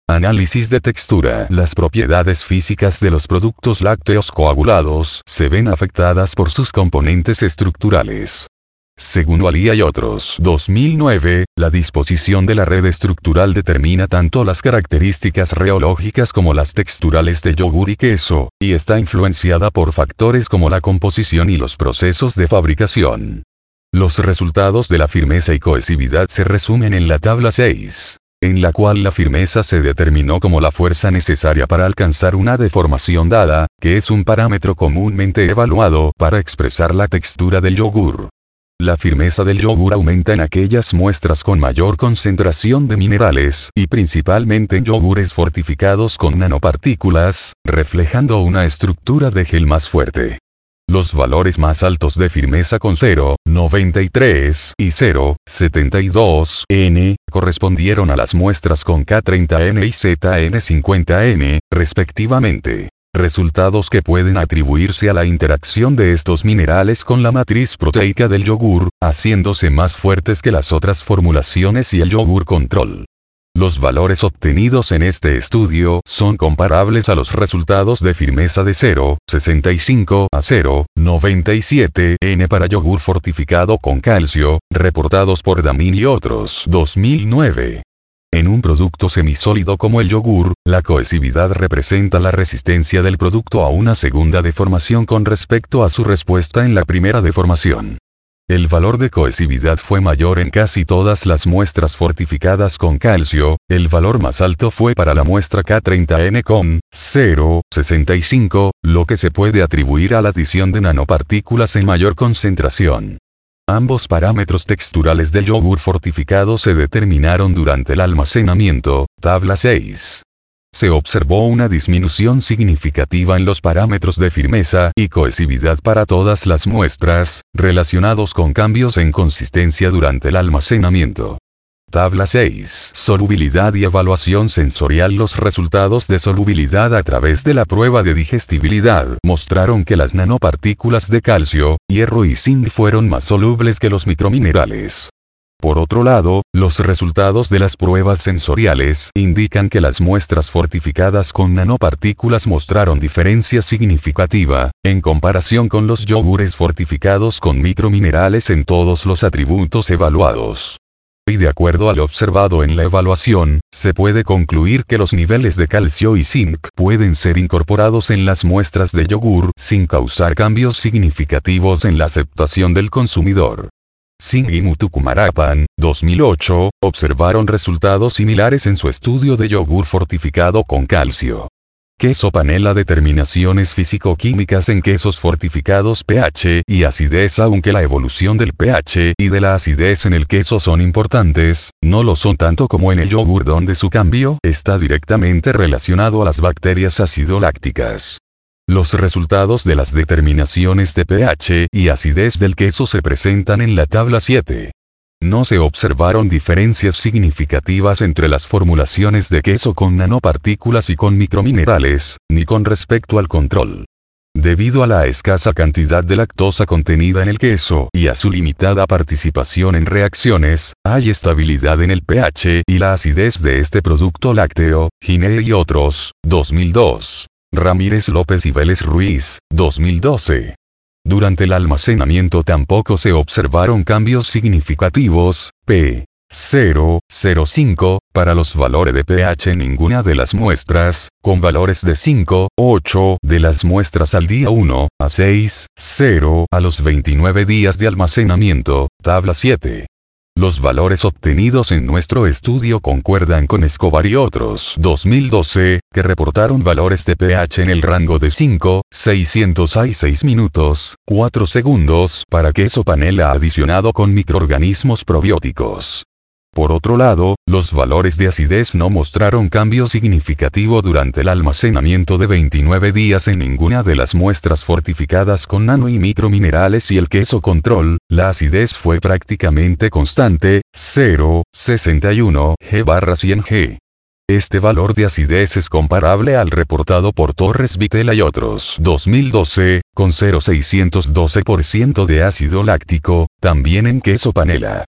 Análisis de textura. Las propiedades físicas de los productos lácteos coagulados se ven afectadas por sus componentes estructurales. Según Walia y otros, dos mil nueve, la disposición de la red estructural determina tanto las características reológicas como las texturales de yogur y queso, y está influenciada por factores como la composición y los procesos de fabricación. Los resultados de la firmeza y cohesividad se resumen en la tabla seis, en la cual la firmeza se determinó como la fuerza necesaria para alcanzar una deformación dada, que es un parámetro comúnmente evaluado para expresar la textura del yogur. La firmeza del yogur aumenta en aquellas muestras con mayor concentración de minerales, y principalmente en yogures fortificados con nanopartículas, reflejando una estructura de gel más fuerte. Los valores más altos de firmeza con cero punto noventa y tres y cero punto setenta y dos N, correspondieron a las muestras con K treinta N y Z N cincuenta N, respectivamente. Resultados que pueden atribuirse a la interacción de estos minerales con la matriz proteica del yogur, haciéndose más fuertes que las otras formulaciones y el yogur control. Los valores obtenidos en este estudio son comparables a los resultados de firmeza de cero punto sesenta y cinco a cero punto noventa y siete N para yogur fortificado con calcio, reportados por Damin y otros dos mil nueve. En un producto semisólido como el yogur, la cohesividad representa la resistencia del producto a una segunda deformación con respecto a su respuesta en la primera deformación. El valor de cohesividad fue mayor en casi todas las muestras fortificadas con calcio, el valor más alto fue para la muestra K treinta N con cero punto sesenta y cinco, lo que se puede atribuir a la adición de nanopartículas en mayor concentración. Ambos parámetros texturales del yogur fortificado se determinaron durante el almacenamiento, tabla seis. Se observó una disminución significativa en los parámetros de firmeza y cohesividad para todas las muestras, relacionados con cambios en consistencia durante el almacenamiento. Tabla seis. Solubilidad y evaluación sensorial. Los resultados de solubilidad a través de la prueba de digestibilidad mostraron que las nanopartículas de calcio, hierro y zinc fueron más solubles que los microminerales. Por otro lado, los resultados de las pruebas sensoriales indican que las muestras fortificadas con nanopartículas mostraron diferencia significativa, en comparación con los yogures fortificados con microminerales en todos los atributos evaluados. Y de acuerdo a lo observado en la evaluación, se puede concluir que los niveles de calcio y zinc pueden ser incorporados en las muestras de yogur sin causar cambios significativos en la aceptación del consumidor. Singh y Muthukumarapan, dos mil ocho, observaron resultados similares en su estudio de yogur fortificado con calcio. Queso panela. Determinaciones físico-químicas en quesos fortificados pH y acidez. Aunque la evolución del pH y de la acidez en el queso son importantes, no lo son tanto como en el yogur, donde su cambio está directamente relacionado a las bacterias acidolácticas. Los resultados de las determinaciones de pH y acidez del queso se presentan en la tabla siete. No se observaron diferencias significativas entre las formulaciones de queso con nanopartículas y con microminerales, ni con respecto al control. Debido a la escasa cantidad de lactosa contenida en el queso y a su limitada participación en reacciones, hay estabilidad en el pH y la acidez de este producto lácteo. Gine y otros, dos mil dos. Ramírez López y Vélez Ruiz, dos mil doce. Durante el almacenamiento tampoco se observaron cambios significativos, P cero punto cero cinco, para los valores de pH en ninguna de las muestras, con valores de cinco punto ocho de las muestras al día uno a seis punto cero a los veintinueve días de almacenamiento, tabla siete. Los valores obtenidos en nuestro estudio concuerdan con Escobar y otros dos mil doce, que reportaron valores de pH en el rango de cinco punto seiscientos a seis minutos, cuatro segundos para queso panela adicionado con microorganismos probióticos. Por otro lado, los valores de acidez no mostraron cambio significativo durante el almacenamiento de veintinueve días en ninguna de las muestras fortificadas con nano y microminerales, y el queso control, la acidez fue prácticamente constante, cero punto sesenta y uno G barra cien G. Este valor de acidez es comparable al reportado por Torres Vitela y otros dos mil doce, con cero punto seiscientos doce por ciento de ácido láctico, también en queso panela.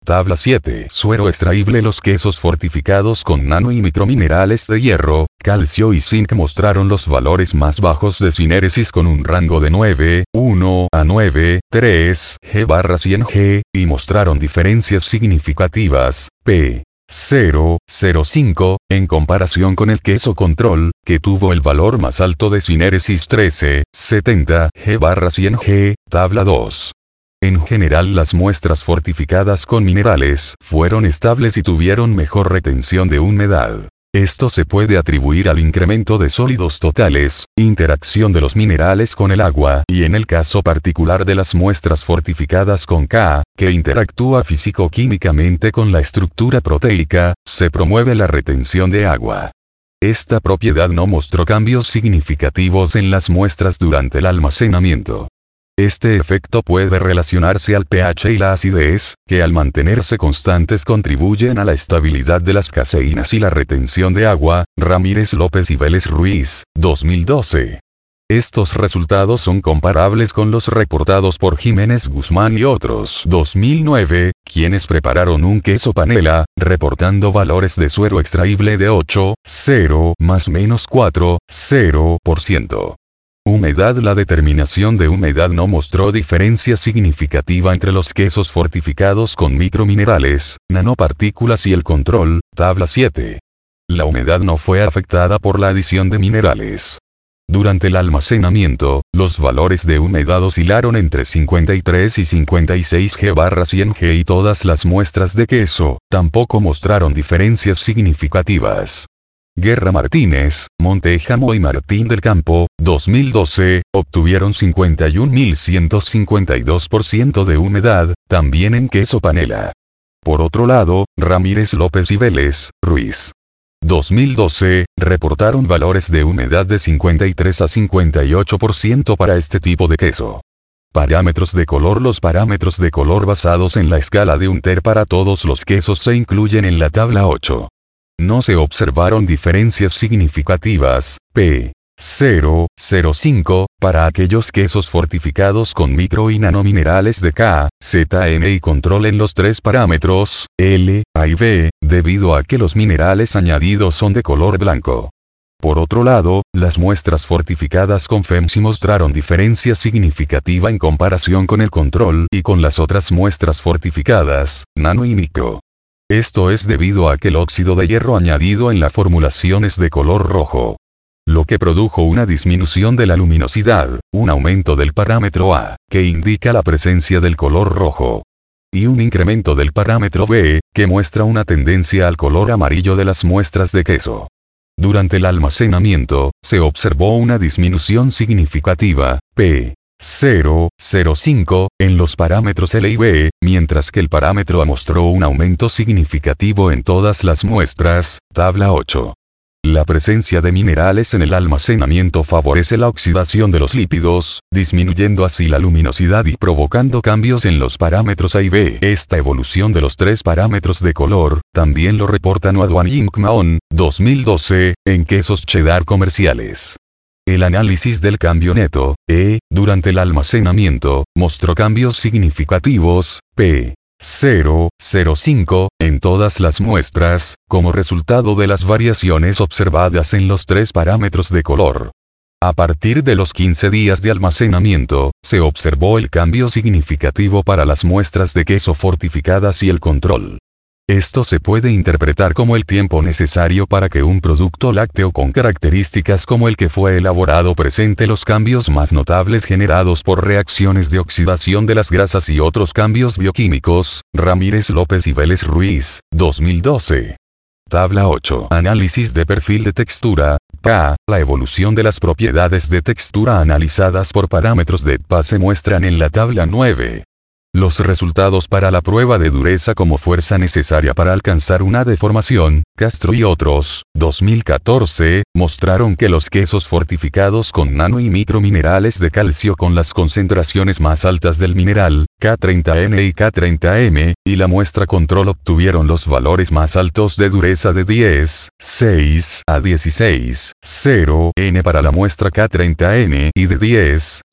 Tabla siete. Suero extraíble. Los quesos fortificados con nano y microminerales de hierro, calcio y zinc mostraron los valores más bajos de sinéresis con un rango de nueve punto uno a nueve punto tres G barra cien G, y mostraron diferencias significativas, P cero punto cero cinco, en comparación con el queso control, que tuvo el valor más alto de sinéresis trece punto setenta G barra cien G, tabla dos. En general las muestras fortificadas con minerales fueron estables y tuvieron mejor retención de humedad. Esto se puede atribuir al incremento de sólidos totales, interacción de los minerales con el agua y en el caso particular de las muestras fortificadas con Ka, que interactúa físico-químicamente con la estructura proteica, se promueve la retención de agua. Esta propiedad no mostró cambios significativos en las muestras durante el almacenamiento. Este efecto puede relacionarse al pH y la acidez, que al mantenerse constantes contribuyen a la estabilidad de las caseínas y la retención de agua. Ramírez López y Vélez Ruiz, dos mil doce. Estos resultados son comparables con los reportados por Jiménez Guzmán y otros dos mil nueve, quienes prepararon un queso panela, reportando valores de suero extraíble de ocho punto cero más menos cuatro punto cero por ciento. Humedad. La determinación de humedad no mostró diferencia significativa entre los quesos fortificados con microminerales, nanopartículas y el control, tabla siete. La humedad no fue afectada por la adición de minerales. Durante el almacenamiento, los valores de humedad oscilaron entre cincuenta y tres y cincuenta y seis G barra cien G y todas las muestras de queso tampoco mostraron diferencias significativas. Guerra Martínez, Montejano y Martín del Campo, dos mil doce, obtuvieron cincuenta y un mil ciento cincuenta y dos por ciento de humedad, también en queso panela. Por otro lado, Ramírez López y Vélez Ruiz, dos mil doce, reportaron valores de humedad de cincuenta y tres a cincuenta y ocho por ciento para este tipo de queso. Parámetros de color. Los parámetros de color basados en la escala de Hunter para todos los quesos se incluyen en la tabla ocho. No se observaron diferencias significativas, P cero punto cero cinco, para aquellos quesos fortificados con micro y nanominerales de K, Z N y control en los tres parámetros, L, A y B, debido a que los minerales añadidos son de color blanco. Por otro lado, las muestras fortificadas con FEMSI mostraron diferencia significativa en comparación con el control y con las otras muestras fortificadas, nano y micro. Esto es debido a que el óxido de hierro añadido en la formulación es de color rojo, lo que produjo una disminución de la luminosidad, un aumento del parámetro A, que indica la presencia del color rojo, y un incremento del parámetro B, que muestra una tendencia al color amarillo de las muestras de queso. Durante el almacenamiento, se observó una disminución significativa, P cero punto cero cinco, en los parámetros L y B, mientras que el parámetro A mostró un aumento significativo en todas las muestras, tabla ocho. La presencia de minerales en el almacenamiento favorece la oxidación de los lípidos, disminuyendo así la luminosidad y provocando cambios en los parámetros A y B. Esta evolución de los tres parámetros de color, también lo reporta Noaduan y Inkmaon, dos mil doce, en quesos cheddar comerciales. El análisis del cambio neto, E, durante el almacenamiento, mostró cambios significativos, P cero punto cero cinco, en todas las muestras, como resultado de las variaciones observadas en los tres parámetros de color. A partir de los quince días de almacenamiento, se observó el cambio significativo para las muestras de queso fortificadas y el control. Esto se puede interpretar como el tiempo necesario para que un producto lácteo con características como el que fue elaborado presente los cambios más notables generados por reacciones de oxidación de las grasas y otros cambios bioquímicos. Ramírez López y Vélez Ruiz, dos mil doce. Tabla ocho. Análisis de perfil de textura, P A. La evolución de las propiedades de textura analizadas por parámetros de P A se muestran en la tabla nueve. Los resultados para la prueba de dureza como fuerza necesaria para alcanzar una deformación, Castro y otros, dos mil catorce, mostraron que los quesos fortificados con nano y microminerales de calcio con las concentraciones más altas del mineral, K treinta N y K treinta M, y la muestra control obtuvieron los valores más altos de dureza de diez punto seis a dieciséis punto cero N para la muestra K treinta N y de diez punto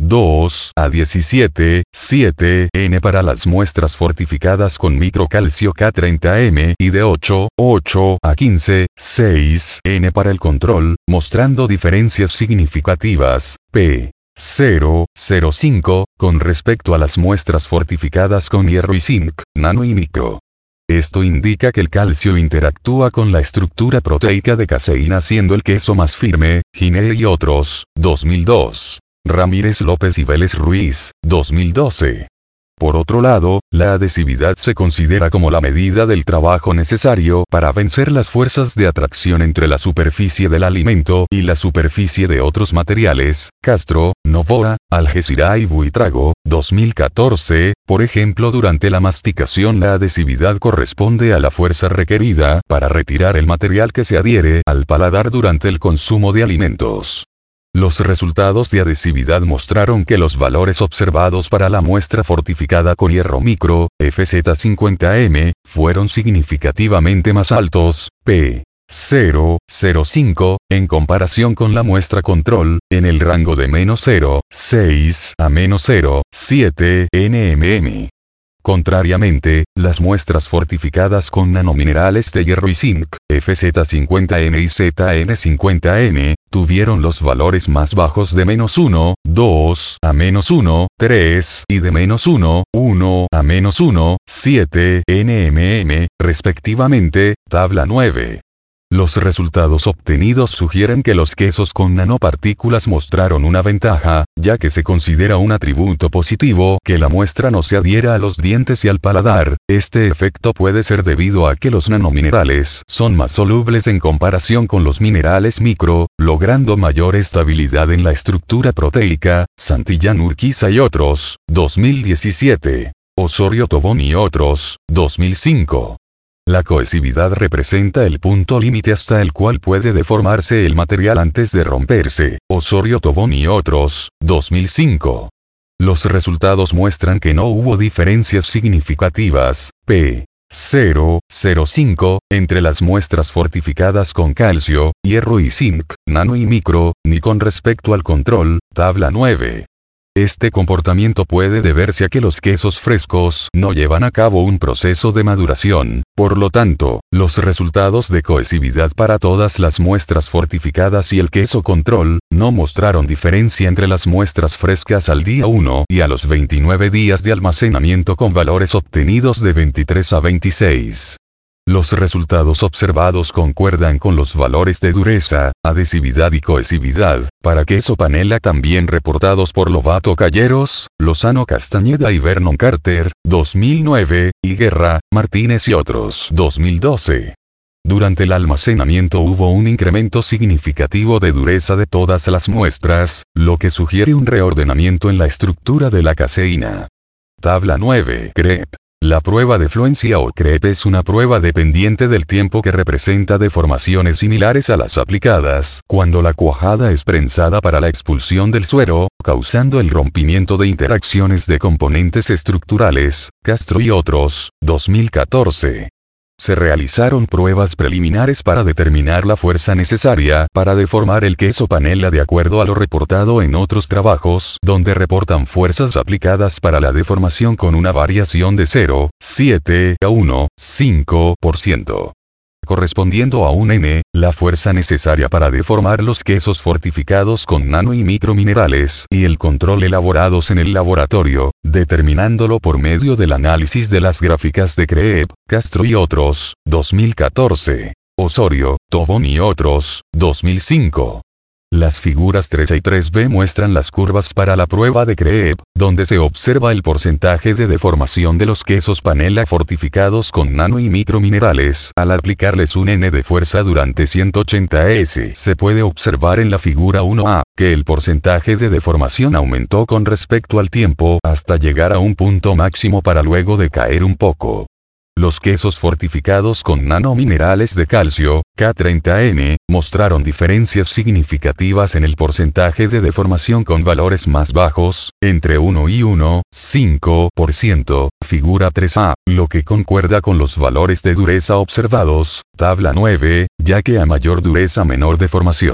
dos a diecisiete, siete N para las muestras fortificadas con microcalcio K treinta M y de ocho, ocho a quince, seis N para el control, mostrando diferencias significativas, P cero cero cinco, con respecto a las muestras fortificadas con hierro y zinc, nano y micro. Esto indica que el calcio interactúa con la estructura proteica de caseína haciendo el queso más firme. Gine y otros, dos mil dos. Ramírez López y Vélez Ruiz, dos mil doce. Por otro lado, la adhesividad se considera como la medida del trabajo necesario para vencer las fuerzas de atracción entre la superficie del alimento y la superficie de otros materiales. Castro, Novoa, Algeciras y Buitrago, dos mil catorce. Por ejemplo, durante la masticación la adhesividad corresponde a la fuerza requerida para retirar el material que se adhiere al paladar durante el consumo de alimentos. Los resultados de adhesividad mostraron que los valores observados para la muestra fortificada con hierro micro, F Z cincuenta M, fueron significativamente más altos, P cero cero cinco, en comparación con la muestra control, en el rango de menos cero coma seis a menos cero coma siete nmm. Contrariamente, las muestras fortificadas con nanominerales de hierro y zinc, F Z cincuenta N y Z N cincuenta N, tuvieron los valores más bajos de menos uno coma dos a menos uno coma tres y de menos uno coma uno a menos uno coma siete nmm, respectivamente. Tabla nueve. Los resultados obtenidos sugieren que los quesos con nanopartículas mostraron una ventaja, ya que se considera un atributo positivo que la muestra no se adhiera a los dientes y al paladar. Este efecto puede ser debido a que los nanominerales son más solubles en comparación con los minerales micro, logrando mayor estabilidad en la estructura proteica. Santillán Urquiza y otros, dos mil diecisiete. Osorio Tobón y otros, dos mil cinco. La cohesividad representa el punto límite hasta el cual puede deformarse el material antes de romperse. Osorio Tobón y otros, dos mil cinco. Los resultados muestran que no hubo diferencias significativas, P cero cero cinco, entre las muestras fortificadas con calcio, hierro y zinc, nano y micro, ni con respecto al control. Tabla nueve. Este comportamiento puede deberse a que los quesos frescos no llevan a cabo un proceso de maduración. Por lo tanto, los resultados de cohesividad para todas las muestras fortificadas y el queso control no mostraron diferencia entre las muestras frescas al día uno y a los veintinueve días de almacenamiento con valores obtenidos de veintitrés a veintiséis. Los resultados observados concuerdan con los valores de dureza, adhesividad y cohesividad, para queso panela también reportados por Lobato Calleros, Lozano Castañeda y Vernon Carter, dos mil nueve, y Guerra, Martínez y otros, dos mil doce. Durante el almacenamiento hubo un incremento significativo de dureza de todas las muestras, lo que sugiere un reordenamiento en la estructura de la caseína. Tabla nueve. Crepe. La prueba de fluencia o crepe es una prueba dependiente del tiempo que representa deformaciones similares a las aplicadas cuando la cuajada es prensada para la expulsión del suero, causando el rompimiento de interacciones de componentes estructurales. Castro y otros, dos mil catorce. Se realizaron pruebas preliminares para determinar la fuerza necesaria para deformar el queso panela de acuerdo a lo reportado en otros trabajos donde reportan fuerzas aplicadas para la deformación con una variación de cero coma siete a uno coma cinco por ciento. Correspondiendo a un N, la fuerza necesaria para deformar los quesos fortificados con nano y microminerales y el control elaborados en el laboratorio, determinándolo por medio del análisis de las gráficas de Creep, Castro y otros, dos mil catorce. Osorio, Tobón y otros, dos mil cinco. Las figuras tres A y tres B muestran las curvas para la prueba de Creep, donde se observa el porcentaje de deformación de los quesos panela fortificados con nano y microminerales al aplicarles un N de fuerza durante ciento ochenta S. Se puede observar en la figura uno A, que el porcentaje de deformación aumentó con respecto al tiempo hasta llegar a un punto máximo para luego decaer un poco. Los quesos fortificados con nanominerales de calcio, K treinta N, mostraron diferencias significativas en el porcentaje de deformación con valores más bajos, entre uno y uno coma cinco por ciento, figura tres A, lo que concuerda con los valores de dureza observados, tabla nueve, ya que a mayor dureza menor deformación.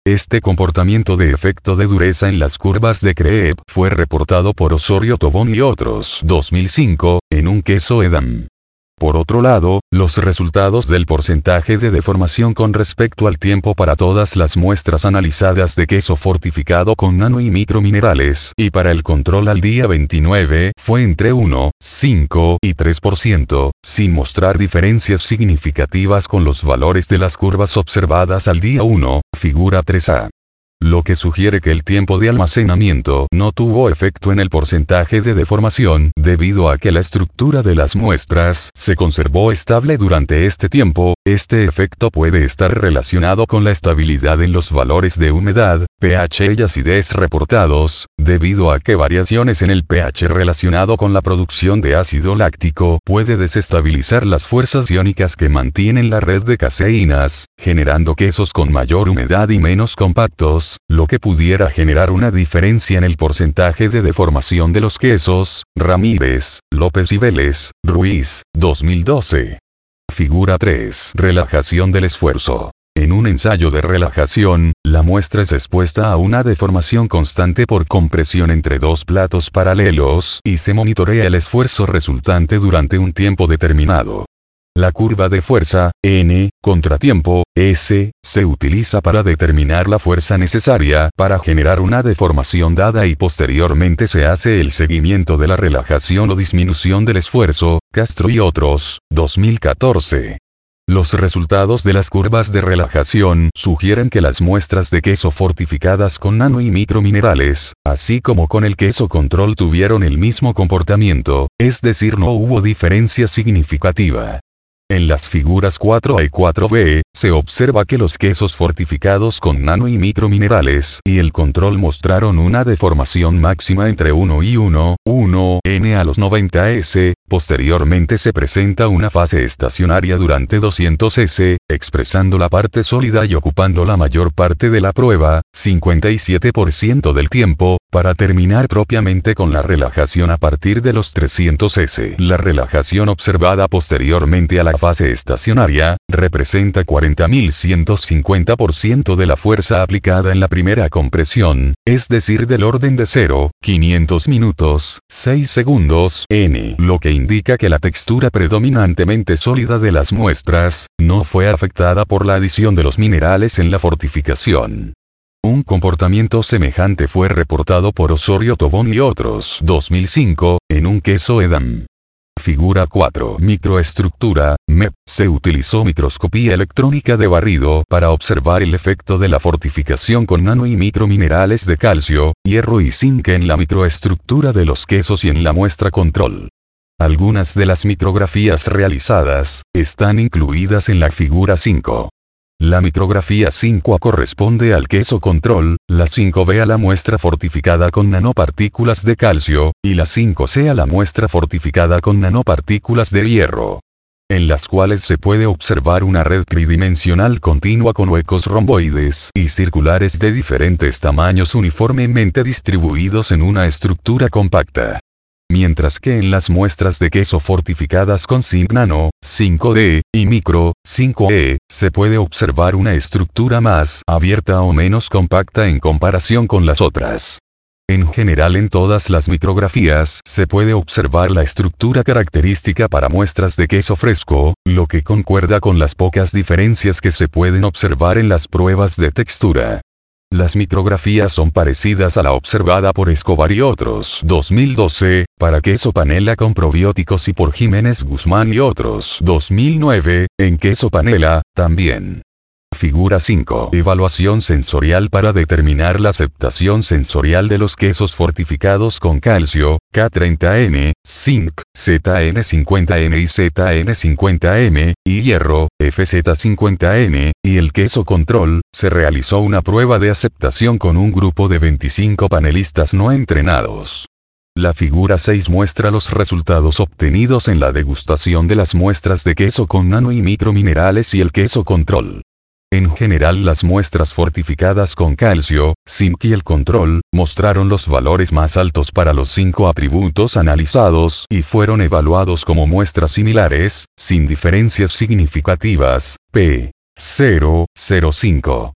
Este comportamiento de efecto de dureza en las curvas de Krebs fue reportado por Osorio Tobón y otros dos mil cinco, en un queso Edam. Por otro lado, los resultados del porcentaje de deformación con respecto al tiempo para todas las muestras analizadas de queso fortificado con nano y microminerales y para el control al día veintinueve fue entre uno, cinco y tres por ciento, sin mostrar diferencias significativas con los valores de las curvas observadas al día uno, figura tres A. Lo que sugiere que el tiempo de almacenamiento no tuvo efecto en el porcentaje de deformación debido a que la estructura de las muestras se conservó estable durante este tiempo. Este efecto puede estar relacionado con la estabilidad en los valores de humedad, pH y acidez reportados, debido a que variaciones en el pH relacionado con la producción de ácido láctico puede desestabilizar las fuerzas iónicas que mantienen la red de caseínas, generando quesos con mayor humedad y menos compactos, lo que pudiera generar una diferencia en el porcentaje de deformación de los quesos. Ramírez, López y Vélez, Ruiz, dos mil doce. Figura tres. Relajación del esfuerzo. En un ensayo de relajación, la muestra es expuesta a una deformación constante por compresión entre dos platos paralelos y se monitorea el esfuerzo resultante durante un tiempo determinado. La curva de fuerza, N, contratiempo, S, se utiliza para determinar la fuerza necesaria para generar una deformación dada y posteriormente se hace el seguimiento de la relajación o disminución del esfuerzo. Castro y otros, dos mil catorce. Los resultados de las curvas de relajación sugieren que las muestras de queso fortificadas con nano y microminerales, así como con el queso control tuvieron el mismo comportamiento, es decir, no hubo diferencia significativa. En las figuras cuatro A y cuatro B, se observa que los quesos fortificados con nano y microminerales y el control mostraron una deformación máxima entre uno y uno punto uno N a los noventa S, posteriormente se presenta una fase estacionaria durante doscientos S, expresando la parte sólida y ocupando la mayor parte de la prueba, cincuenta y siete por ciento del tiempo, para terminar propiamente con la relajación a partir de los trescientos S. La relajación observada posteriormente a la fase estacionaria, representa cuarenta mil ciento cincuenta por ciento de la fuerza aplicada en la primera compresión, es decir del orden de cero, quinientos minutos, seis segundos, N, lo que indica que la textura predominantemente sólida de las muestras, no fue afectada por la adición de los minerales en la fortificación. Un comportamiento semejante fue reportado por Osorio Tobón y otros dos mil cinco, en un queso Edam. Figura cuatro. Microestructura, M E P. Se utilizó microscopía electrónica de barrido para observar el efecto de la fortificación con nano y microminerales de calcio, hierro y zinc en la microestructura de los quesos y en la muestra control. Algunas de las micrografías realizadas están incluidas en la figura cinco. La micrografía cinco A corresponde al queso control, la cinco B a la muestra fortificada con nanopartículas de calcio, y la cinco C a la muestra fortificada con nanopartículas de hierro, en las cuales se puede observar una red tridimensional continua con huecos romboides y circulares de diferentes tamaños uniformemente distribuidos en una estructura compacta. Mientras que en las muestras de queso fortificadas con zinc nano, cinco D, y micro, cinco E, se puede observar una estructura más abierta o menos compacta en comparación con las otras. En general en todas las micrografías se puede observar la estructura característica para muestras de queso fresco, lo que concuerda con las pocas diferencias que se pueden observar en las pruebas de textura. Las micrografías son parecidas a la observada por Escobar y otros dos mil doce, para queso panela con probióticos y por Jiménez Guzmán y otros dos mil nueve, en queso panela, también. Figura cinco. Evaluación sensorial para determinar la aceptación sensorial de los quesos fortificados con calcio, K treinta N, zinc, Z N cincuenta N y Z N cincuenta M, y hierro, F Z cincuenta N, y el queso control. Se realizó una prueba de aceptación con un grupo de veinticinco panelistas no entrenados. La figura seis muestra los resultados obtenidos en la degustación de las muestras de queso con nano y microminerales y el queso control. En general las muestras fortificadas con calcio, zinc y el control, mostraron los valores más altos para los cinco atributos analizados y fueron evaluados como muestras similares, sin diferencias significativas, P cero coma cero cinco.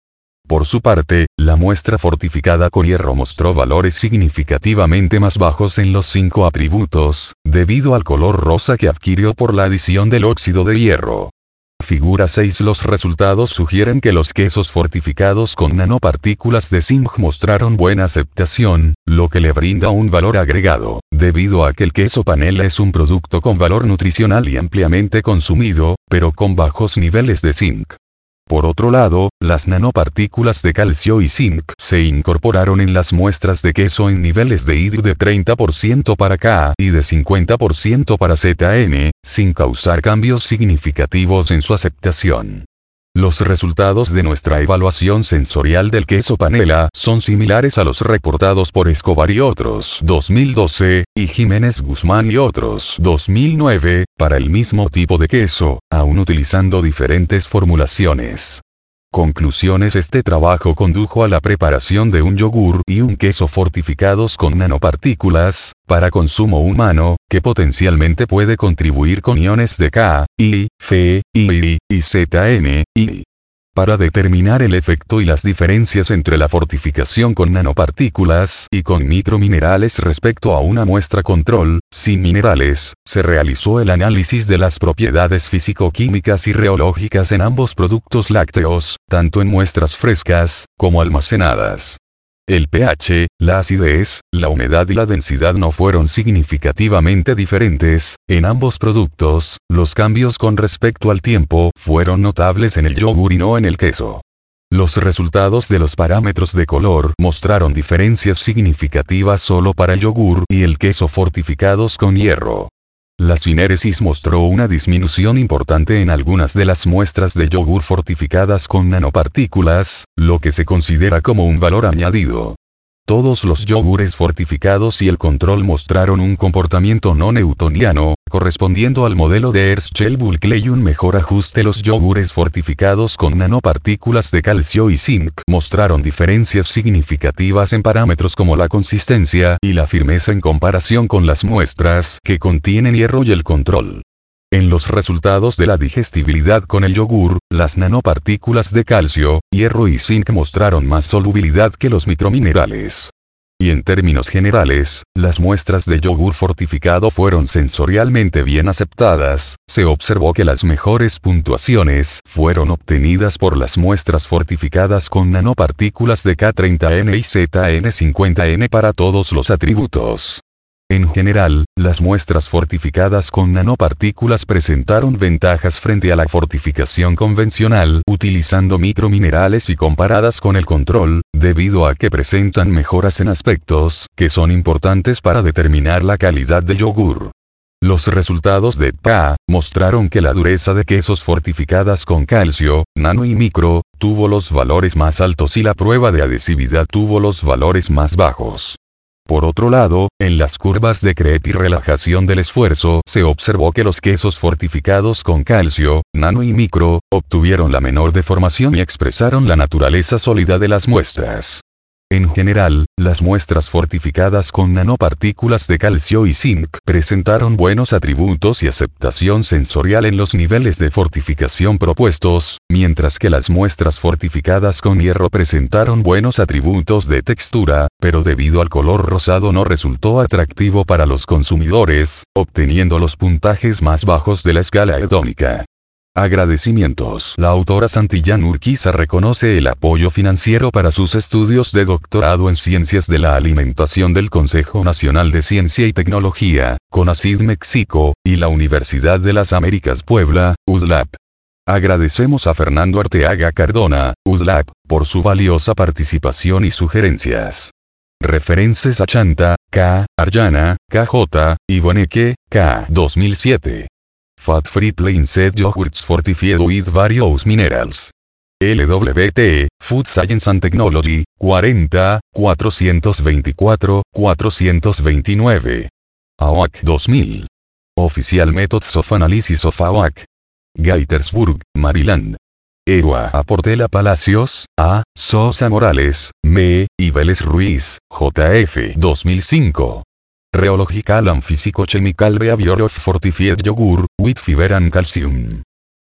Por su parte, la muestra fortificada con hierro mostró valores significativamente más bajos en los cinco atributos, debido al color rosa que adquirió por la adición del óxido de hierro. Figura seis. Los resultados sugieren que los quesos fortificados con nanopartículas de zinc mostraron buena aceptación, lo que le brinda un valor agregado, debido a que el queso panela es un producto con valor nutricional y ampliamente consumido, pero con bajos niveles de zinc. Por otro lado, las nanopartículas de calcio y zinc se incorporaron en las muestras de queso en niveles de hidro de treinta por ciento para Ka y de cincuenta por ciento para Z N, sin causar cambios significativos en su aceptación. Los resultados de nuestra evaluación sensorial del queso panela son similares a los reportados por Escobar y otros dos mil doce, y Jiménez Guzmán y otros dos mil nueve, para el mismo tipo de queso, aún utilizando diferentes formulaciones. Conclusiones. Este trabajo condujo a la preparación de un yogur y un queso fortificados con nanopartículas, para consumo humano, que potencialmente puede contribuir con iones de Ka, I, Fe, I, y Z N, I. Para determinar el efecto y las diferencias entre la fortificación con nanopartículas y con microminerales respecto a una muestra control, sin minerales, se realizó el análisis de las propiedades físico-químicas y reológicas en ambos productos lácteos, tanto en muestras frescas, como almacenadas. El pH, la acidez, la humedad y la densidad no fueron significativamente diferentes. En ambos productos, los cambios con respecto al tiempo fueron notables en el yogur y no en el queso. Los resultados de los parámetros de color mostraron diferencias significativas solo para el yogur y el queso fortificados con hierro. La sinéresis mostró una disminución importante en algunas de las muestras de yogur fortificadas con nanopartículas, lo que se considera como un valor añadido. Todos los yogures fortificados y el control mostraron un comportamiento no newtoniano, correspondiendo al modelo de Herschel-Bulkley y un mejor ajuste. Los yogures fortificados con nanopartículas de calcio y zinc mostraron diferencias significativas en parámetros como la consistencia y la firmeza en comparación con las muestras que contienen hierro y el control. En los resultados de la digestibilidad con el yogur, las nanopartículas de calcio, hierro y zinc mostraron más solubilidad que los microminerales. Y en términos generales, las muestras de yogur fortificado fueron sensorialmente bien aceptadas. Se observó que las mejores puntuaciones fueron obtenidas por las muestras fortificadas con nanopartículas de K treinta N y Z N cincuenta N para todos los atributos. En general, las muestras fortificadas con nanopartículas presentaron ventajas frente a la fortificación convencional utilizando microminerales y comparadas con el control, debido a que presentan mejoras en aspectos que son importantes para determinar la calidad del yogur. Los resultados de P A mostraron que la dureza de quesos fortificadas con calcio, nano y micro, tuvo los valores más altos y la prueba de adhesividad tuvo los valores más bajos. Por otro lado, en las curvas de crepe y relajación del esfuerzo se observó que los quesos fortificados con calcio, nano y micro, obtuvieron la menor deformación y expresaron la naturaleza sólida de las muestras. En general, las muestras fortificadas con nanopartículas de calcio y zinc presentaron buenos atributos y aceptación sensorial en los niveles de fortificación propuestos, mientras que las muestras fortificadas con hierro presentaron buenos atributos de textura, pero debido al color rosado no resultó atractivo para los consumidores, obteniendo los puntajes más bajos de la escala hedónica. Agradecimientos. La autora Santillán Urquiza reconoce el apoyo financiero para sus estudios de doctorado en Ciencias de la Alimentación del Consejo Nacional de Ciencia y Tecnología, CONACYT México, y la Universidad de las Américas Puebla, U D L A P. Agradecemos a Fernando Arteaga Cardona, U D L A P, por su valiosa participación y sugerencias. Referencias a Chanta, K., Arjana, K J., y Boneque, K. dos mil siete. Fat Free Plain Set Yogurts Fortified with Various Minerals. L W T, Food Science and Technology, cuarenta, cuatrocientos veinticuatro, cuatrocientos veintinueve. A O A C dos mil. Official Methods of Analysis of A O A C. Gaithersburg, Maryland. E U A. Portela Palacios, A. Sosa Morales, M. y Vélez Ruiz, J F dos mil cinco. Rheological and Physico-Chemical Behavior of Fortified Yogurt, with Fiber and Calcium.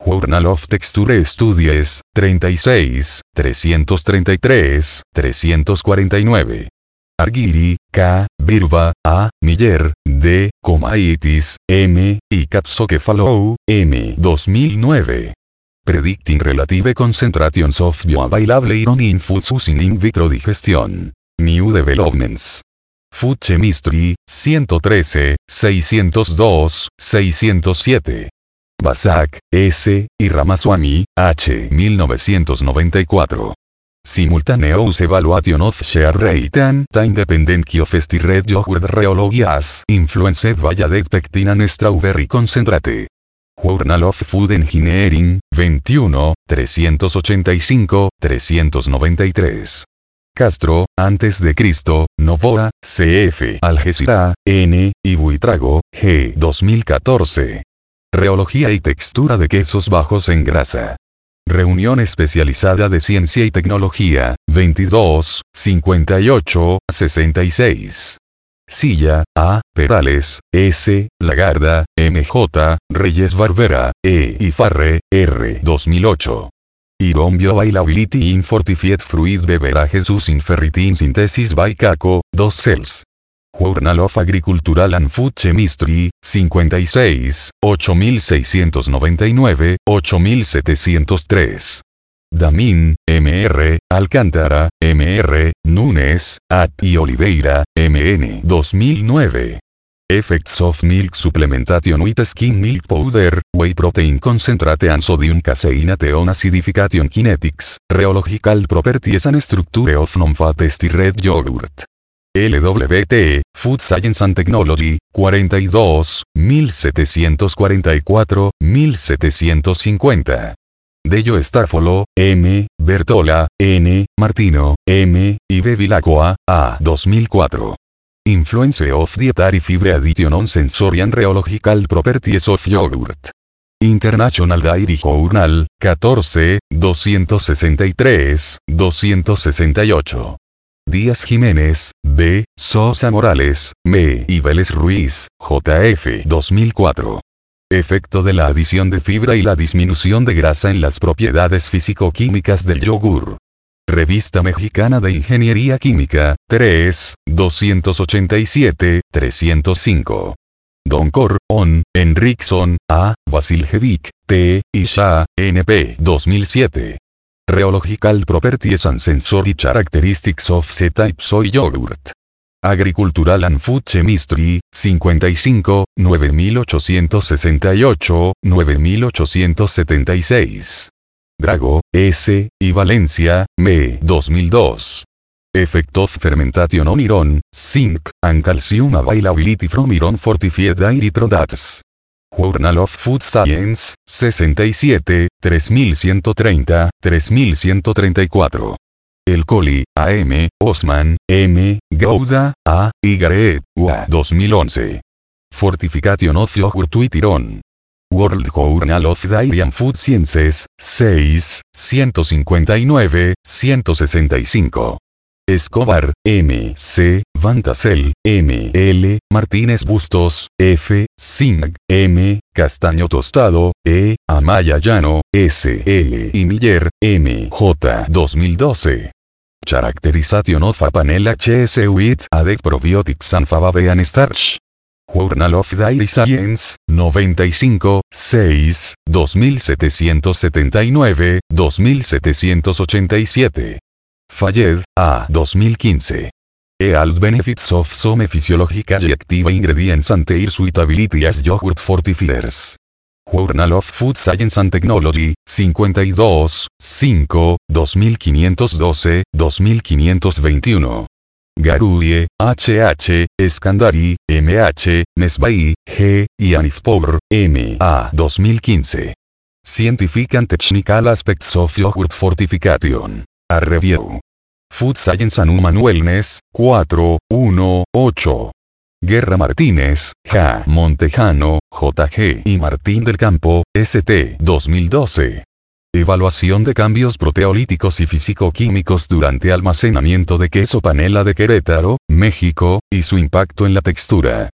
Journal of Texture Studies, treinta y seis, trescientos treinta y tres, trescientos cuarenta y nueve. Argyri, K, Virva, A, Miller, D, Comaitis, M, y Capsokefalou, M. dos mil nueve. Predicting Relative Concentrations of Bioavailable Iron in Foods Using In Vitro Digestion. New Developments. Food Chemistry, ciento trece, seiscientos dos, seiscientos siete. Basak, S, y Ramaswamy, H. mil novecientos noventa y cuatro. Simultaneous Evaluation of Share Rate and Time Dependency of Stirred Yogurt Rheology as Influenced by Added Pectin and Strawberry Concentrate. Journal of Food Engineering, veintiuno, trescientos ochenta y cinco, trescientos noventa y tres. Castro, antes de Cristo, Novoa, C F. Algeciras, N, y Buitrago, G. dos mil catorce. Reología y textura de quesos bajos en grasa. Reunión especializada de Ciencia y Tecnología, veintidós, cincuenta y ocho, sesenta y seis. Silla, A, Perales, S, Lagarda, M J, Reyes Barbera, E. y Farre, R. dos mil ocho. Iron Bioavailability in Fortified Fluid Beverages Using Ferritin Synthesis by Caco, dos cells. Journal of Agricultural and Food Chemistry, cincuenta y seis, ocho mil seiscientos noventa y nueve, ocho mil setecientos tres. Damin, M R, Alcántara, M R, Núñez, A T y Oliveira, M N dos mil nueve. Effects of Milk Supplementation with Skim Milk Powder, Whey Protein Concentrate and Sodium Casein on Acidification Kinetics, Rheological Properties and Structure of Non-Fat Stirred Yogurt. L W T, Food Science and Technology, cuarenta y dos, mil setecientos cuarenta y cuatro, mil setecientos cincuenta. Dello Stafolo, M, Bertola, N, Martino, M, y Bevilacqua, A. dos mil cuatro. Influence of Dietary Fibre Addition on Sensory and Rheological Properties of Yogurt. International Dairy Journal, catorce, doscientos sesenta y tres, doscientos sesenta y ocho. Díaz Jiménez, B, Sosa Morales, M. y Vélez Ruiz, J F dos mil cuatro. Efecto de la adición de fibra y la disminución de grasa en las propiedades físico-químicas del yogur. Revista Mexicana de Ingeniería Química, tres, doscientos ochenta y siete, trescientos cinco. Doncor, On, Henriksson, A, Vasiljevic, T, y Shah, N P dos mil siete. Rheological Properties and Sensory Characteristics of C-Type Soy Yogurt. Agricultural and Food Chemistry, cincuenta y cinco, nueve mil ochocientos sesenta y ocho, nueve mil ochocientos setenta y seis. Drago, S, y Valencia, M. dos mil dos. Effect of Fermentation on Iron, Zinc, and Calcium Availability from Iron Fortified Dairy Products. Journal of Food Science, sesenta y siete, tres mil ciento treinta, tres mil ciento treinta y cuatro. El Coli, A M, Osman, M, Gouda, A, y Gareth, U A dos mil once. Fortification of Yogurt with Iron. World Journal of Dairy and Food Sciences, seis, ciento cincuenta y nueve, ciento sesenta y cinco. Escobar, M. C. Van Tassel, M. L. Martínez Bustos, F. Singh, M. Castaño Tostado, E. Amaya Llano, S. L. y Miller, M. J. dos mil doce. Characterization of a panel H S with added probiotics and fava and starch. Journal of Dairy Science, noventa y cinco, seis, dos mil setecientos setenta y nueve, dos mil setecientos ochenta y siete. Fayed, A. dos mil quince. Health Benefits of Some Physiological and Active Ingredients and Their Suitability as Yogurt Fortifiers. Journal of Food Science and Technology, cincuenta y dos, cinco, dos mil quinientos doce, dos mil quinientos veintiuno. Garuye, H H, Skandari, M H, Mesbai, G, y Anifpour, M. A. dos mil quince. Scientific and Technical Aspects of Yogurt Fortification. A Review. Food Science and Human Wellness, cuatro, uno, ocho. Guerra Martínez, J. Montejano, J G. y Martín del Campo, S T dos mil doce. Evaluación de cambios proteolíticos y físico-químicos durante almacenamiento de queso panela de Querétaro, México, y su impacto en la textura.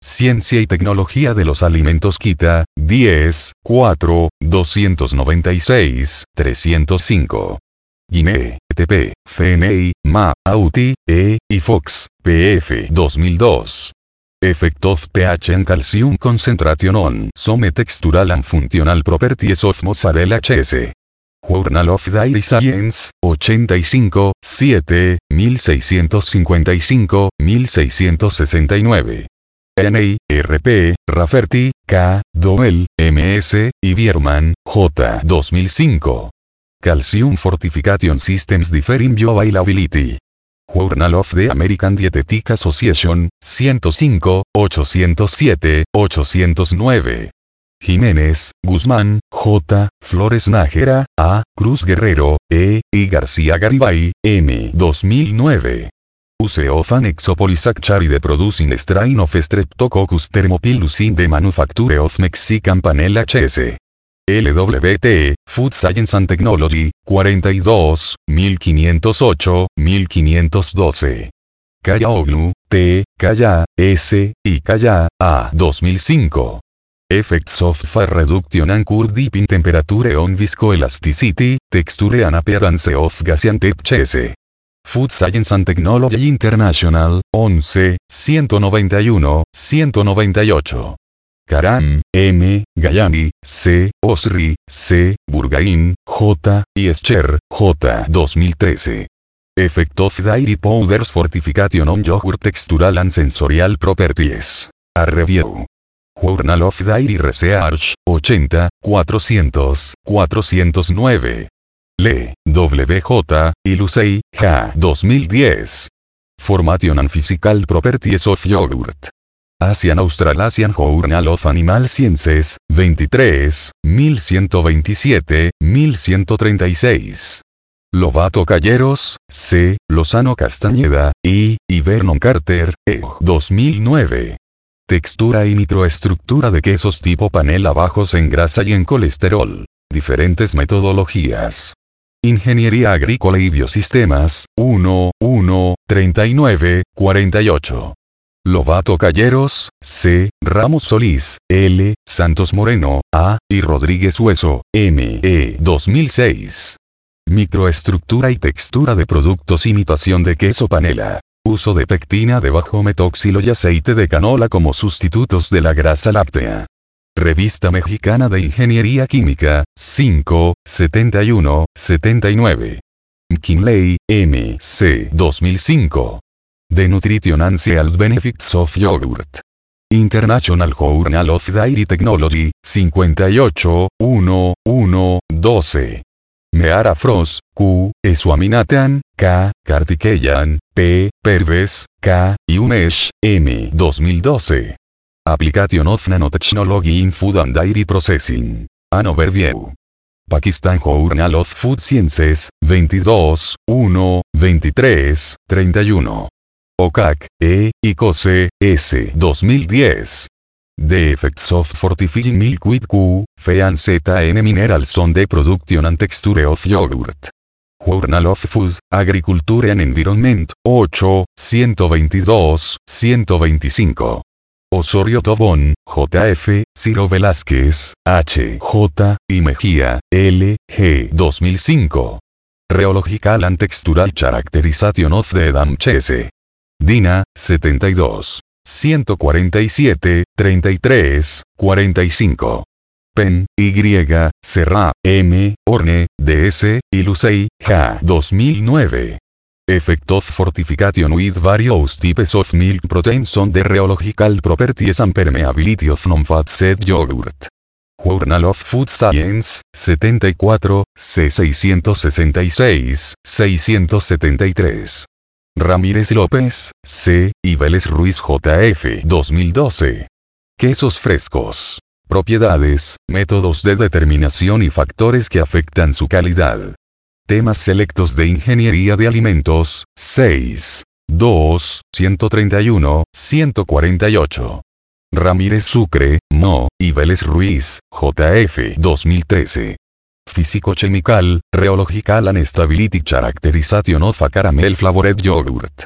Ciencia y Tecnología de los Alimentos quita, diez, cuatro, doscientos noventa y seis, trescientos cinco. Guinea, T P, F N I, M A, A U T I, E, y Fox, P F dos mil dos. Effect of pH and calcium concentration on some textural and functional properties of mozzarella cheese. Journal of Dairy Science, ochenta y cinco, siete, mil seiscientos cincuenta y cinco, mil seiscientos sesenta y nueve. N I, R P, Rafferty, K, Doel, M S, y Bierman, J. dos mil cinco. Calcium Fortification Systems Differing Bioavailability. Journal of the American Dietetic Association, ciento cinco, ochocientos siete, ochocientos nueve. Jiménez, Guzmán, J, Flores Nájera, A, Cruz Guerrero, E, y García Garibay, M. dos mil nueve. Use of an exopolysaccharide producing strain of Streptococcus thermophilus in the manufacture of Mexican panela cheese. L W T, Food Science and Technology, cuarenta y dos, mil quinientos ocho, mil quinientos doce. Kayaoglu, T, Kaya, S, y Kaya, A. dos mil cinco. Effects of Fat Reduction and Curd Dipping Temperature on Viscoelasticity, Texture and Appearance of Gaziantep Cheese. Food Science and Technology International, once, ciento noventa y uno, ciento noventa y ocho. Karam, M, Gayani, C, Osri, C, Burgain, J, y Escher, J. dos mil trece. Effect of Dairy Powders Fortification on Yogurt Textural and Sensorial Properties. A Review. Journal of Dairy Research, ochenta, cuatrocientos, cuatrocientos nueve. Le, W J, y Lucey, J. dos mil diez. Formation and Physical Properties of Yogurt. Asian Australasian Journal of Animal Sciences, veintitrés, mil ciento veintisiete, mil ciento treinta y seis. Lobato Calleros, C, Lozano Castañeda, I, y Vernon Carter, E. dos mil nueve. Textura y microestructura de quesos tipo panela bajos en grasa y en colesterol. Diferentes metodologías. Ingeniería Agrícola y Biosistemas, uno, uno, treinta y nueve, cuarenta y ocho. Lobato Calleros, C, Ramos Solís, L, Santos Moreno, A, y Rodríguez Hueso, M. E. dos mil seis. Microestructura y textura de productos imitación de queso panela. Uso de pectina de bajo metoxilo y aceite de canola como sustitutos de la grasa láctea. Revista Mexicana de Ingeniería Química, cinco, setenta y uno, setenta y nueve. McKinley, M. C. dos mil cinco. The Nutrition and Health Benefits of Yogurt. International Journal of Dairy Technology, cincuenta y ocho, uno, uno, doce. Meara Frost, Q, Swaminathan, K, Kartikeyan, P, Perves, K, y Umesh, M. dos mil doce. Application of Nanotechnology in Food and Dairy Processing. An Overview. Pakistan Journal of Food Sciences, veintidós, uno, veintitrés, treinta y uno. Okak, E, y Kose, S. dos mil diez. The Effects of Fortifying Milk with Q, F and Z N Minerals on the Production and Texture of Yogurt. Journal of Food, Agriculture and Environment, ocho, ciento veintidós, ciento veinticinco. Osorio Tobón, J F, Ciro Velázquez, H J, y Mejía, L G dos mil cinco. Rheological and Textural Characterization of the Edam Cheese. Dina, setenta y dos. ciento cuarenta y siete, treinta y tres, cuarenta y cinco. Pen, Y, Serra, M, Orne, D S, y Lucey, J. dos mil nueve. Effect of Fortification with Various Types of Milk Proteins on the Rheological Properties and Permeability of Non-Fat Set Yogurt. Journal of Food Science, setenta y cuatro, C seiscientos sesenta y seis, seiscientos setenta y tres. Ramírez López, C, y Vélez Ruiz J F dos mil doce. Quesos frescos. Propiedades, métodos de determinación y factores que afectan su calidad. Temas selectos de Ingeniería de Alimentos, seis, dos, ciento treinta y uno, ciento cuarenta y ocho. Ramírez Sucre, Mo, y Vélez Ruiz, J F dos mil trece. Physico-Chemical, Rheological and Stability Characterization of a Caramel Flavored Yogurt.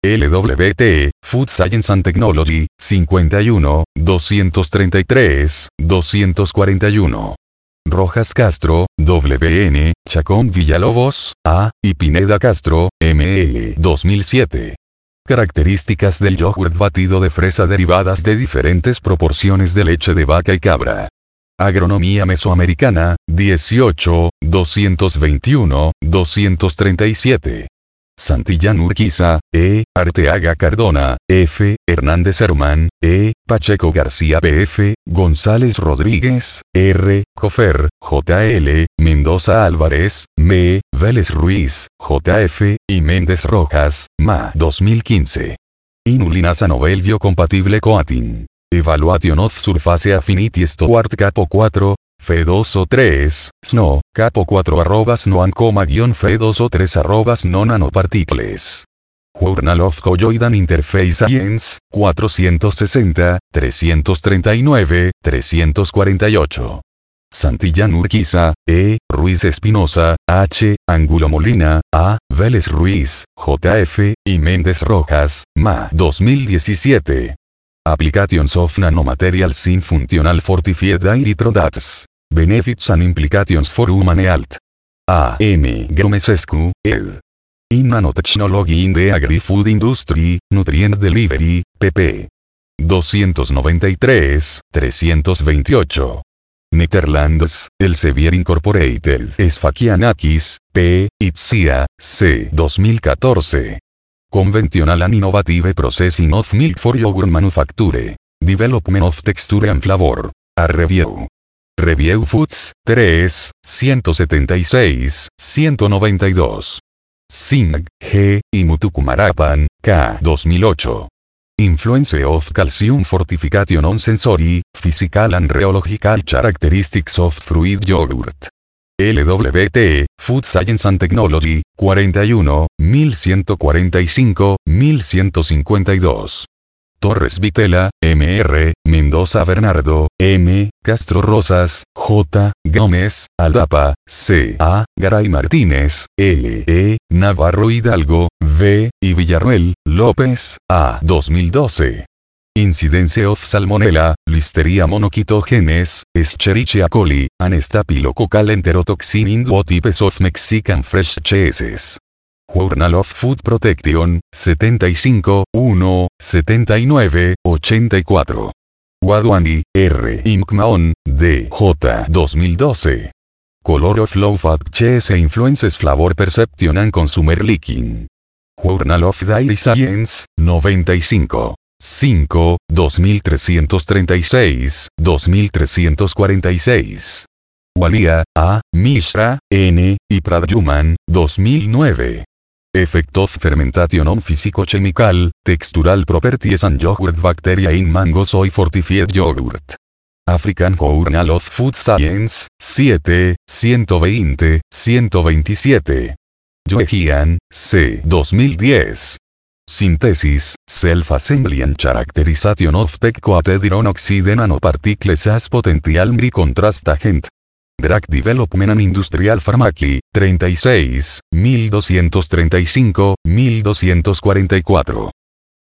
L W T, Food Science and Technology, cincuenta y uno, doscientos treinta y tres, doscientos cuarenta y uno. Rojas Castro, W N, Chacón Villalobos, A, y Pineda Castro, M L, dos mil siete. Características del yogurt batido de fresa derivadas de diferentes proporciones de leche de vaca y cabra. Agronomía mesoamericana, dieciocho, doscientos veintiuno, doscientos treinta y siete. Santillán Urquiza, E, Arteaga Cardona, F, Hernández Hermán, E, Pacheco García P F, González Rodríguez, R, Cofer, J L, Mendoza Álvarez, M, Vélez Ruiz, J F, y Méndez Rojas, M A dos mil quince. Inulinasa novel biocompatible coating. Evaluation of Surface Affinity Stewart Capo cuatro, F dos o tres, S N O, Capo cuatro arroba snoan, guión F dos o tres arroba no nanoparticles. Journal of Colloidal Interface Science, cuatrocientos sesenta, trescientos treinta y nueve, trescientos cuarenta y ocho. Santillán Urquiza, E, Ruiz Espinosa, H, Angulo Molina, A, Vélez Ruiz, J F, y Méndez Rojas, M A dos mil diecisiete. Applications of Nanomaterials in Functional Fortified Dairy Products. Benefits and Implications for Human Health. A. M. Gromesescu, ed. In Nanotechnology in the Agri-Food Industry, Nutrient Delivery, pp. doscientos noventa y tres, trescientos veintiocho. Netherlands, Elsevier Incorporated. Sfakianakis, P. Itzia, C. dos mil catorce. Conventional and Innovative Processing of Milk for Yogurt Manufacture. Development of Texture and Flavor. A Review. Review Foods, tres, ciento setenta y seis, ciento noventa y dos. Singh, G, y Mutukumarapan, K. dos mil ocho. Influence of Calcium Fortification on Sensory, Physical and Rheological Characteristics of Fruit Yogurt. L W T, Food Science and Technology, cuarenta y uno, mil ciento cuarenta y cinco, mil ciento cincuenta y dos. Torres Vitela, M R, Mendoza Bernardo, M, Castro Rosas, J, Gómez, Aldapa, C, A, Garay Martínez, L, E, Navarro Hidalgo, V, y Villarruel, López, A. dos mil doce. Incidencia of Salmonella, Listeria monocytogenes, Escherichia coli, and Staphylococcus enterotoxin in duotypes of Mexican fresh cheeses. Journal of Food Protection, setenta y cinco, uno, setenta y nueve, ochenta y cuatro. Wadhwani, R. y McMahon, D. J. dos mil doce. Color of Low Fat Cheese Influences Flavor Perception and Consumer Leaking. Journal of Dairy Science, noventa y cinco. cinco, dos mil trescientos treinta y seis, dos mil trescientos cuarenta y seis. Walia, A, Mishra, N, y Pradyuman, dos mil nueve. Effect of Fermentation on Physicochemical, Textural Properties and Yogurt Bacteria in Mango Soy Fortified Yogurt. African Journal of Food Science, siete, ciento veinte, ciento veintisiete. Yoejian, C. dos mil diez. Síntesis, Self-Assembly and Characterization of Peg-Coated Iron Oxide Nanoparticles as Potential Contrast Agent. Drug Development and Industrial Pharmacy, treinta y seis, mil doscientos treinta y cinco, mil doscientos cuarenta y cuatro.